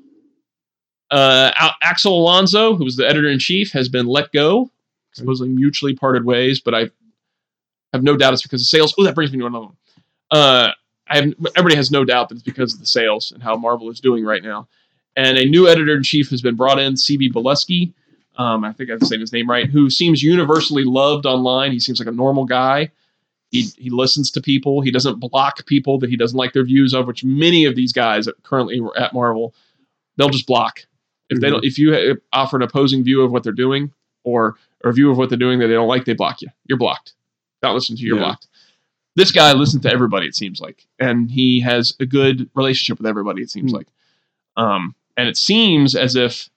Uh, Axel Alonso, who was the editor-in-chief, has been let go. Supposedly mutually parted ways, but I have no doubt it's because of sales. Oh, that brings me to another one. Uh, I have, everybody has no doubt that it's because of the sales and how Marvel is doing right now. And a new editor-in-chief has been brought in, C B Bileski. Um, I think I'm saying his name right, who seems universally loved online. He seems like a normal guy. He he listens to people. He doesn't block people that he doesn't like their views of, which many of these guys that currently at Marvel, they'll just block. If mm-hmm. they don't, if you offer an opposing view of what they're doing or, or a view of what they're doing that they don't like, they block you. You're blocked. Don't listen to you, you're yeah. blocked. This guy listens to everybody, it seems like. And he has a good relationship with everybody, it seems mm-hmm. like. Um, and it seems as if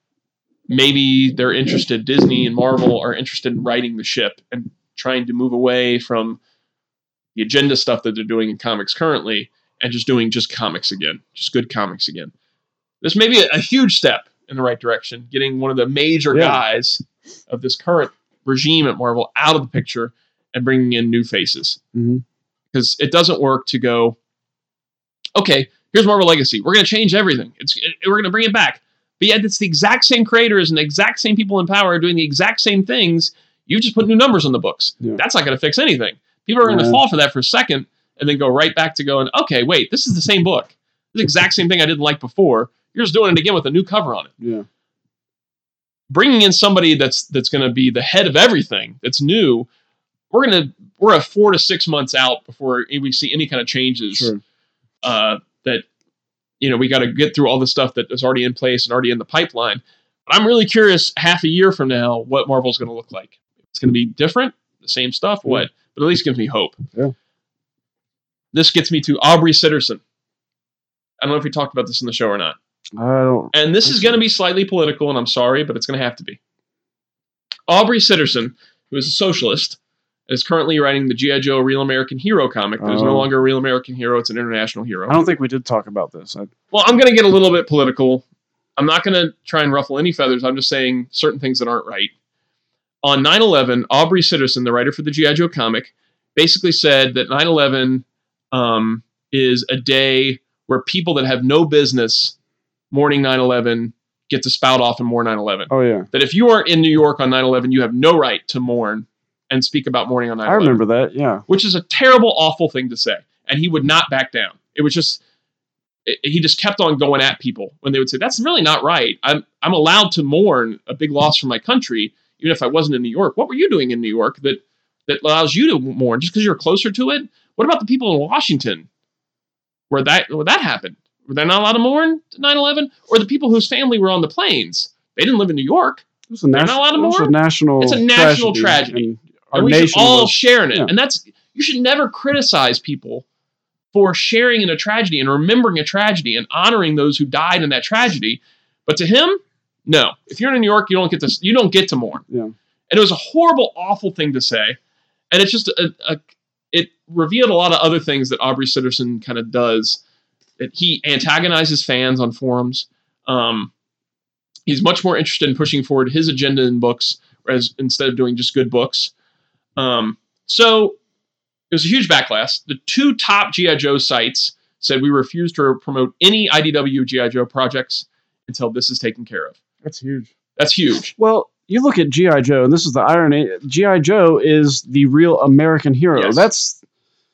maybe they're interested, Disney and Marvel are interested in righting the ship and trying to move away from the agenda stuff that they're doing in comics currently and just doing just comics again, just good comics again. This may be a, a huge step in the right direction, getting one of the major yeah. guys of this current regime at Marvel out of the picture and bringing in new faces. Mm-hmm. Because it doesn't work to go, okay, here's Marvel Legacy. We're going to change everything. It's it, We're going to bring it back. But yet it's the exact same creators and the exact same people in power doing the exact same things. You just put new numbers on the books. Yeah. That's not going to fix anything. People are going to yeah. fall for that for a second and then go right back to going, okay, wait, this is the same book. This is the exact same thing I didn't like before. You're just doing it again with a new cover on it. Yeah. Bringing in somebody that's that's going to be the head of everything that's new, we're going to we're a four to six months out before we see any kind of changes. Sure. Uh, that you know we got to get through all the stuff that is already in place and already in the pipeline. But I'm really curious, half a year from now, what Marvel's going to look like. It's going to be different, the same stuff, yeah. what? But at least gives me hope. Yeah. This gets me to Aubrey Sitterson. I don't know if we talked about this in the show or not. I don't. And this is going to be slightly political, and I'm sorry, but it's going to have to be. Aubrey Sitterson, who is a socialist, is currently writing the G I. Joe Real American Hero comic. There's uh, no longer a Real American Hero. It's an international hero. I don't think we did talk about this. I... Well, I'm going to get a little bit political. I'm not going to try and ruffle any feathers. I'm just saying certain things that aren't right. On nine eleven, Aubrey Sitterson, the writer for the G I. Joe comic, basically said that nine eleven um, is a day where people that have no business mourning nine eleven get to spout off and mourn nine eleven. Oh, yeah. That if you aren't in New York on nine eleven, you have no right to mourn and speak about mourning on nine eleven. I remember that, yeah. Which is a terrible, awful thing to say. And he would not back down. It was just... He just kept on going at people when they would say, that's really not right. I'm I'm allowed to mourn a big loss for my country, even if I wasn't in New York. What were you doing in New York that, that allows you to mourn just because you're closer to it? What about the people in Washington where that where that happened? Were they not allowed to mourn nine eleven? Or the people whose family were on the planes? They didn't live in New York. It was a They're not allowed to mourn? It was a national It's a national tragedy. And, our and we nation should all was, share in it. Yeah. And that's you should never criticize people for sharing in a tragedy and remembering a tragedy and honoring those who died in that tragedy. But to him, no. If you're in New York, you don't get to you don't get to mourn. Yeah. And it was a horrible, awful thing to say. And it's just a, a it revealed a lot of other things that Aubrey Sitterson kind of does. That he antagonizes fans on forums. Um, he's much more interested in pushing forward his agenda in books, whereas instead of doing just good books. Um, so. It was a huge backlash. The two top G I. Joe sites said we refuse to promote any I D W G I. Joe projects until this is taken care of. That's huge. That's huge. Well, you look at G I. Joe, and this is the irony. G I. Joe is the real American hero. Yes. That's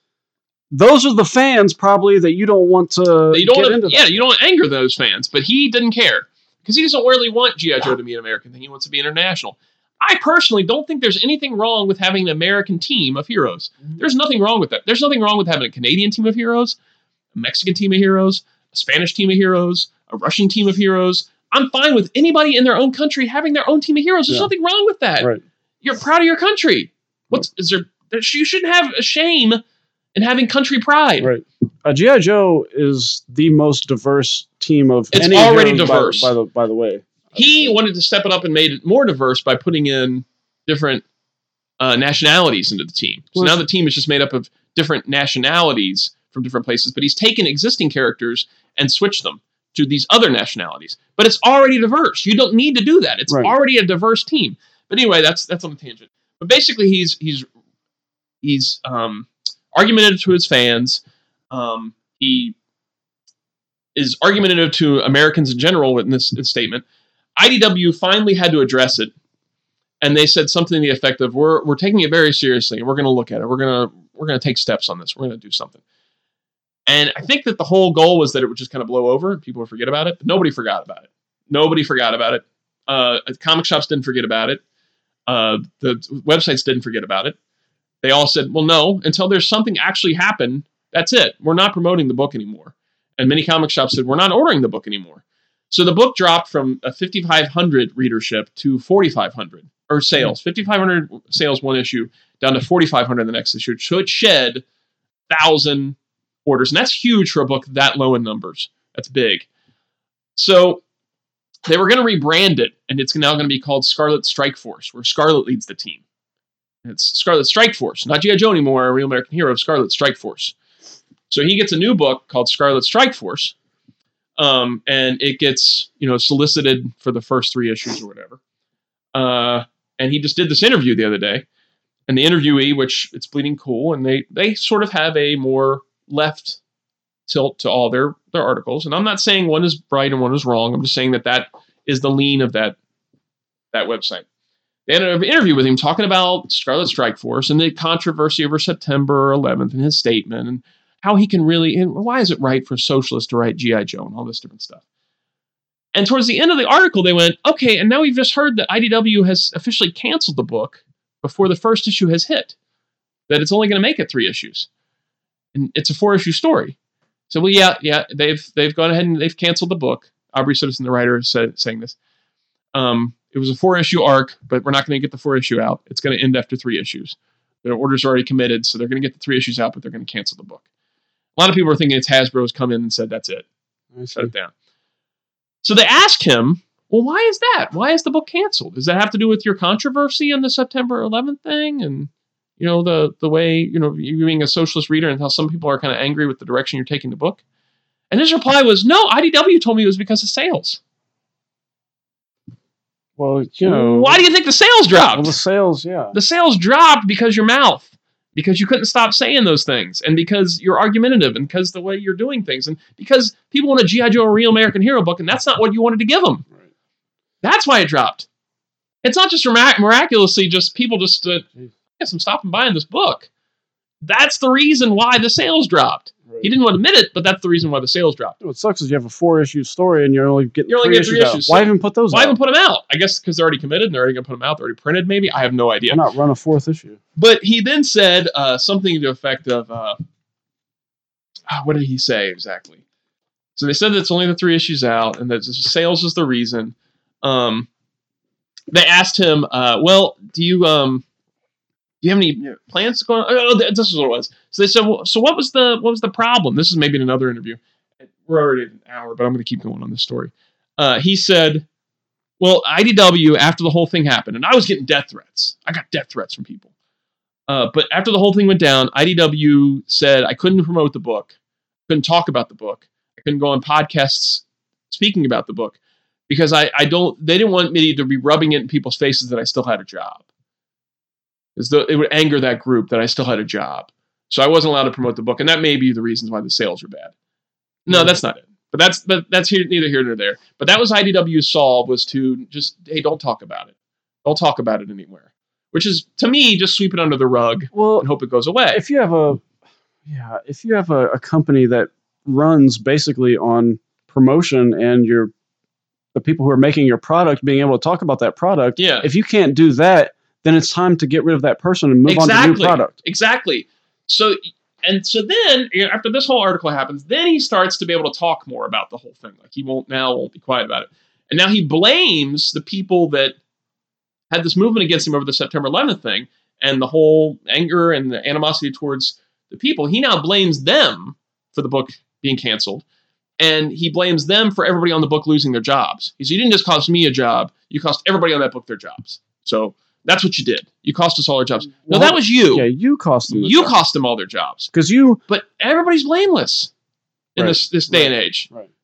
those are the fans probably that you don't want to you don't get want into. To, yeah, you don't want to anger those fans, but he didn't care because he doesn't really want G I. Joe to be an American thing. He wants to be international. I personally don't think there's anything wrong with having an American team of heroes. There's nothing wrong with that. There's nothing wrong with having a Canadian team of heroes, a Mexican team of heroes, a Spanish team of heroes, a Russian team of heroes. I'm fine with anybody in their own country having their own team of heroes. There's yeah. nothing wrong with that. Right. You're proud of your country. What's is there? You shouldn't have a shame in having country pride. Right. Uh, G I. Joe is the most diverse team of it's any already heroes, diverse. By, by the by the way. He wanted to step it up and made it more diverse by putting in different uh, nationalities into the team. So now the team is just made up of different nationalities from different places, but he's taken existing characters and switched them to these other nationalities. But it's already diverse. You don't need to do that. It's Right. already a diverse team. But anyway, that's that's on a tangent. But basically, he's he's he's um, argumentative to his fans. Um, he is argumentative to Americans in general in this, this statement. I D W finally had to address it, and they said something to the effect of, "We're we're taking it very seriously, and we're going to look at it. We're going to we're going to take steps on this. We're going to do something." And I think that the whole goal was that it would just kind of blow over and people would forget about it. But nobody forgot about it. Nobody forgot about it. Uh, comic shops didn't forget about it. Uh, the websites didn't forget about it. They all said, well, no, until there's something actually happen, that's it. We're not promoting the book anymore. And many comic shops said, we're not ordering the book anymore. So the book dropped from a fifty-five hundred readership to forty-five hundred, or sales. fifty-five hundred sales one issue, down to forty-five hundred the next issue. So it shed one thousand orders. And that's huge for a book that low in numbers. That's big. So they were going to rebrand it, and it's now going to be called Scarlet Strike Force, where Scarlet leads the team. It's Scarlet Strike Force, not G I. Joe anymore, a Real American Hero, Scarlet Strike Force. So he gets a new book called Scarlet Strike Force, um, and it gets, you know, solicited for the first three issues or whatever. Uh, and he just did this interview the other day, and the interviewee, which it's Bleeding Cool, and they they sort of have a more left tilt to all their, their articles. And I'm not saying one is right and one is wrong. I'm just saying that that is the lean of that that website. They had an interview with him talking about Scarlet Strike Force and the controversy over September eleventh and his statement and how he can really, and why is it right for socialists to write G I. Joe and all this different stuff. And towards the end of the article, they went, okay, and now we've just heard that I D W has officially canceled the book before the first issue has hit, that it's only going to make it three issues. And it's a four-issue story. So, well, yeah, yeah, they've they've gone ahead and they've canceled the book. Aubrey Citizen, the writer, is said, saying this. Um, it was a four-issue arc, but we're not going to get the four issue out. It's going to end after three issues. Their orders are already committed, so they're going to get the three issues out, but they're going to cancel the book. A lot of people are thinking it's Hasbro's come in and said, that's it. Shut it down. So they asked him, well, why is that? Why is the book canceled? Does that have to do with your controversy on the September eleventh thing? And, you know, the, the way, you know, you being a socialist reader and how some people are kind of angry with the direction you're taking the book? And his reply was, no, I D W told me it was because of sales. Well, you know. Why do you think the sales dropped? Well, the sales, yeah. The sales dropped because your mouth. Because you couldn't stop saying those things. And because you're argumentative. And because the way you're doing things. And because people want a G I. Joe, a Real American Hero book. And that's not what you wanted to give them. Right. That's why it dropped. It's not just mirac- miraculously just people just, uh, I guess I'm stopping buying this book. That's the reason why the sales dropped. Right. He didn't want to admit it, but that's the reason why the sales dropped. What sucks is you have a four-issue story and you're only getting you're three, only issues, getting three issues. Why even put those why out? Why even put them out? I guess because they're already committed and they're already going to put them out. They're already printed, maybe? I have no idea. Why not run a fourth issue? But he then said uh, something to the effect of, uh, what did he say exactly? So they said that it's only the three issues out and that sales is the reason. Um, they asked him, uh, well, do you... Um, Do you have any plans to go on? Oh, this is what it was. So they said, well, so what was the what was the problem? This is maybe in another interview. We're already at an hour, but I'm going to keep going on this story. Uh, he said, well, I D W, after the whole thing happened, and I was getting death threats. I got death threats from people. Uh, but after the whole thing went down, I D W said I couldn't promote the book. Couldn't talk about the book. I couldn't go on podcasts speaking about the book because I, I don't, they didn't want me to be rubbing it in people's faces that I still had a job. It would anger that group that I still had a job. So I wasn't allowed to promote the book. And that may be the reasons why the sales are bad. No, that's not it. But that's but that's here, neither here nor there. But that was I D W's solve, was to just, hey, don't talk about it. Don't talk about it anywhere. Which is, to me, just sweep it under the rug well, and hope it goes away. If you have a yeah, if you have a, a company that runs basically on promotion and your the people who are making your product being able to talk about that product, yeah. if you can't do that, then it's time to get rid of that person and move exactly. on to a new product. Exactly. So, and so then, you know, after this whole article happens, then he starts to be able to talk more about the whole thing. Like he won't now won't be quiet about it. And now he blames the people that had this movement against him over the September eleventh thing and the whole anger and the animosity towards the people. He now blames them for the book being canceled. And he blames them for everybody on the book losing their jobs. He said, you didn't just cost me a job, you cost everybody on that book their jobs. So that's what you did. You cost us all our jobs. No, well, that was you. Yeah, you cost them. The you jobs. cost them all their jobs because you. But everybody's blameless in right. this this day right. and age. Right.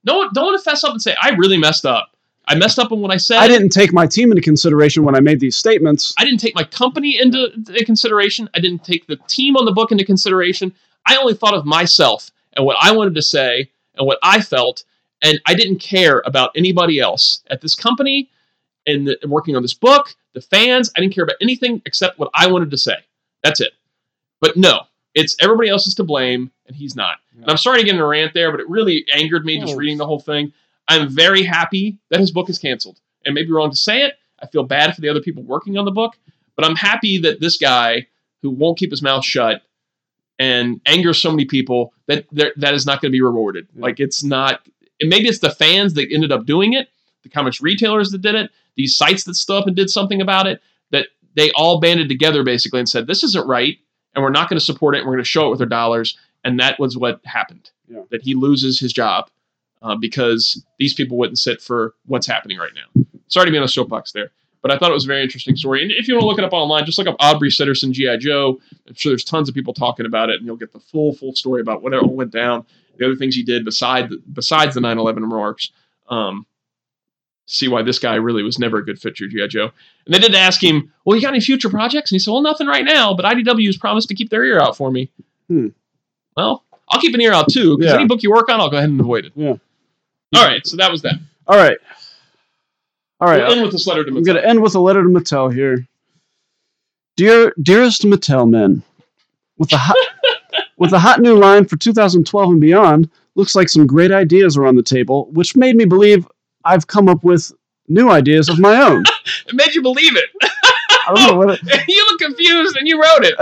No, don't want to fess up and say, I really messed up. I messed up on what I said. I didn't take my team into consideration when I made these statements. I didn't take my company into, into consideration. I didn't take the team on the book into consideration. I only thought of myself and what I wanted to say and what I felt, and I didn't care about anybody else at this company and the, working on this book, the fans. I didn't care about anything except what I wanted to say. That's it. But no, it's everybody else is to blame, and he's not. Yeah. And I'm sorry to get in a rant there, but it really angered me just oh. reading the whole thing. I'm very happy that his book is canceled. And maybe wrong to say it. I feel bad for the other people working on the book. But I'm happy that this guy, who won't keep his mouth shut and angers so many people, that that is not going to be rewarded. Yeah. Like, it's not... And maybe it's the fans that ended up doing it, the comics retailers that did it, these sites that stood up and did something about it, that they all banded together, basically, and said, this isn't right, and we're not going to support it, and we're going to show it with our dollars. And that was what happened. Yeah. That he loses his job. Uh, because these people wouldn't sit for what's happening right now. Sorry to be on a soapbox there, but I thought it was a very interesting story. And if you want to look it up online, just look up Aubrey Sitterson, G I. Joe. I'm sure there's tons of people talking about it, and you'll get the full, full story about what all went down, the other things he did beside the, besides the nine eleven remarks. Um, see why this guy really was never a good fit for G I. Joe. And they did ask him, well, you got any future projects? And he said, well, nothing right now, but I D W has promised to keep their ear out for me. Hmm. Well, I'll keep an ear out too, because yeah. any book you work on, I'll go ahead and avoid it. Yeah. All right, so that was that. All right. All right. We'll end with this letter to Mattel. I'm going to end with a letter to Mattel here. Dear, dearest Mattel men, with the hot, with the hot new line for two thousand twelve and beyond, looks like some great ideas are on the table, which made me believe I've come up with new ideas of my own. It made you believe it. I don't know what it, you look confused, and you wrote it.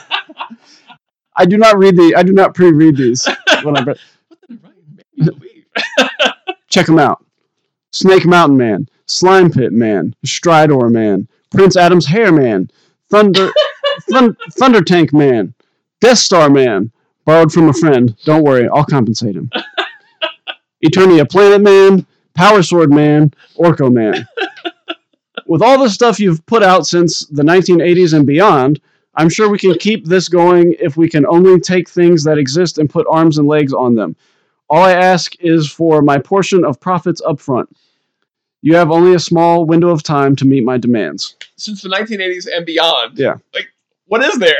I do not read the. I do not pre-read these when I read. What did I make you believe? Check them out. Snake Mountain Man, Slime Pit Man, Stridor Man, Prince Adam's Hair Man, Thunder Thun- Thunder Tank Man, Death Star Man, borrowed from a friend. Don't worry, I'll compensate him. Eternia Planet Man, Power Sword Man, Orko Man. With all the stuff you've put out since the nineteen eighties and beyond, I'm sure we can keep this going if we can only take things that exist and put arms and legs on them. All I ask is for my portion of profits up front. You have only a small window of time to meet my demands. Since the nineteen eighties and beyond. Yeah. Like, what is there?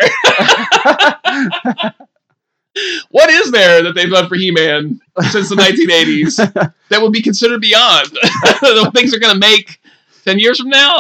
What is there that they've done for He-Man since the nineteen eighties that would be considered beyond the things they're going to make ten years from now?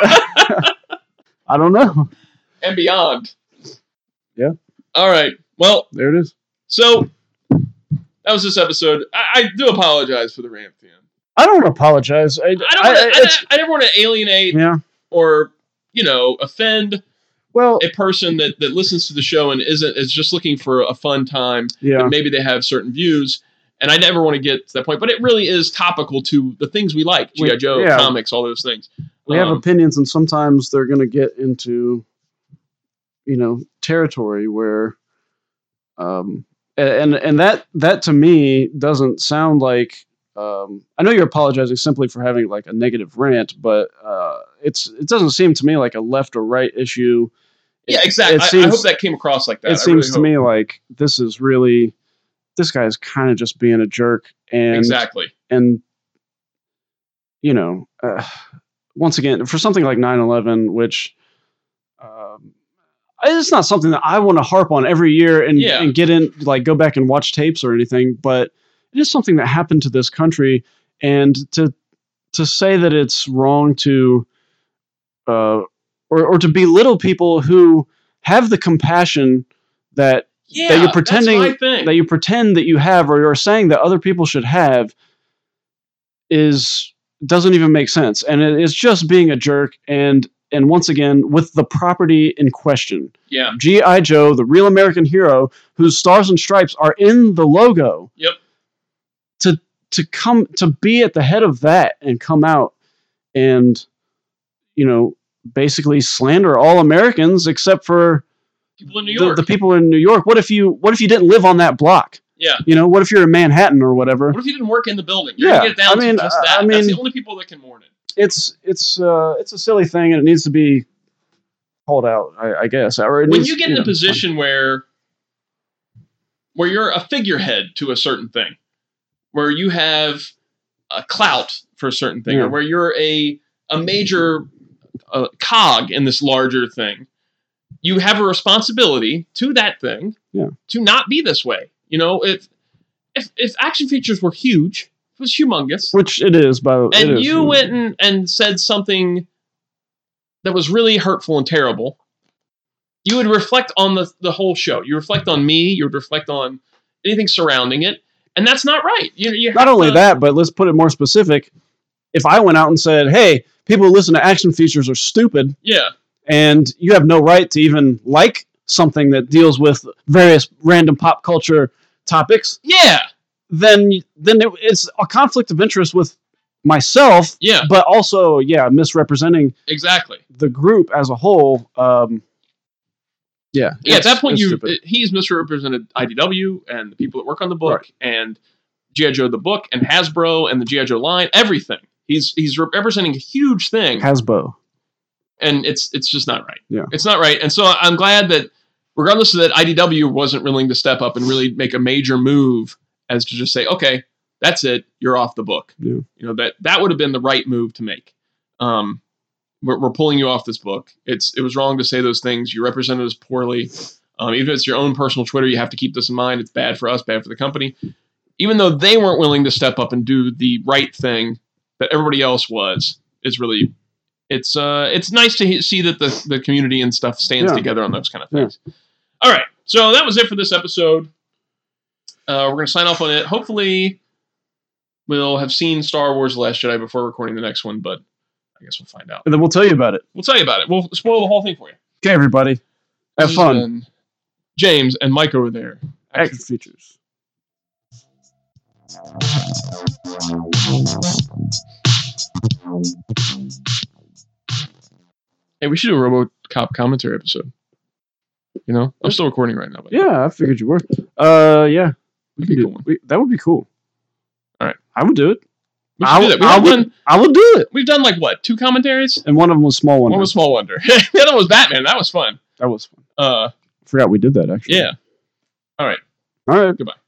I don't know. And beyond. Yeah. All right. Well. There it is. So... that was this episode. I, I do apologize for the rant, fan. I don't apologize. I, I, don't wanna, I, I, I never want to alienate yeah. or, you know, offend well, a person that, that listens to the show and isn't is just looking for a fun time. Yeah. And maybe they have certain views. And I never want to get to that point. But it really is topical to the things we like. G I. Joe, yeah. comics, all those things. We um, have opinions, and sometimes they're going to get into, you know, territory where... um. And and that that to me doesn't sound like um, I know you're apologizing simply for having like a negative rant, but uh, it's it doesn't seem to me like a left or right issue. It, yeah, exactly. I, seems, I hope that came across like that. It I seems really to hope. me like this is really this guy's kind of just being a jerk, and exactly. And you know, uh, once again, for something like nine eleven, which. Um, It's not something that I want to harp on every year and, yeah. and get in, like go back and watch tapes or anything, but it is something that happened to this country, and to to say that it's wrong to, uh, or or to belittle people who have the compassion that yeah, that you're pretending that you pretend that you have, or you're saying that other people should have, is doesn't even make sense, and it, it's just being a jerk. And. And once again, with the property in question. Yeah. G I. Joe, the real American hero, whose stars and stripes are in the logo. Yep. To to come to be at the head of that and come out and, you know, basically slander all Americans except for people in New York. The, the people in New York. What if you what if you didn't live on that block? Yeah. You know, what if you're in Manhattan or whatever? What if you didn't work in the building? You're yeah. gonna get down I mean, to just that. I mean, That's the only people that can mourn it. It's it's uh, it's a silly thing, and it needs to be called out, I, I guess. Or when needs, you get you in know, a position where where you're a figurehead to a certain thing, where you have a clout for a certain thing, Yeah. or where you're a a major uh, cog in this larger thing, you have a responsibility to that thing Yeah. to not be this way. You know, if if if Action Features were huge, it was humongous, Which it is, by the way. and you went and, and said something that was really hurtful and terrible, you would reflect on the, the whole show. You reflect on me. You would reflect on anything surrounding it. And that's not right. You, you Not have only to- that, but let's put it more specific. If I went out and said, hey, people who listen to Action Features are stupid, Yeah. and you have no right to even like something that deals with various random pop culture topics, Yeah. then then it, it's a conflict of interest with myself, Yeah. but also, yeah, misrepresenting Exactly. the group as a whole. Um, yeah. Yeah, at it's- that point, it's you stupid. he's misrepresented I D W and the people that work on the book and G I. Joe the book and Hasbro and the G I. Joe line, everything. He's he's representing a huge thing, Hasbro. and it's it's just not right. Yeah. It's not right. And so I'm glad that, regardless of that, I D W wasn't willing to step up and really make a major move as to just say, okay, that's it, you're off the book. Yeah. You know, that that would have been the right move to make. Um, we're, we're pulling you off this book. It's it was wrong to say those things. You represented us poorly. Um, even if it's your own personal Twitter, you have to keep this in mind. It's bad for us, bad for the company. Even though they weren't willing to step up and do the right thing that everybody else was, is really, it's uh, it's nice to he- see that the, the community and stuff stands Yeah. together on those kind of things. All right, so that was it for this episode. Uh, we're going to sign off on it. Hopefully, we'll have seen Star Wars The Last Jedi before recording the next one, but I guess we'll find out. And then we'll tell you about it. We'll tell you about it. We'll spoil the whole thing for you. Okay, everybody. Have This has fun. been James and Mike over there. Action Features. Hey, we should do a RoboCop commentary episode. You know, I'm still recording right now. But Yeah, I figured you were. Uh, yeah. That'd be a could cool do- one. we- that would be cool. All right. I would do it. we I should do would, that. We I, have would, done, I would do it. we've done like what, two commentaries? And one of them was Small Wonder. One was Small Wonder. The other was Batman. That was fun. That was fun. Uh, I forgot we did that, actually. yeah. All right. Goodbye.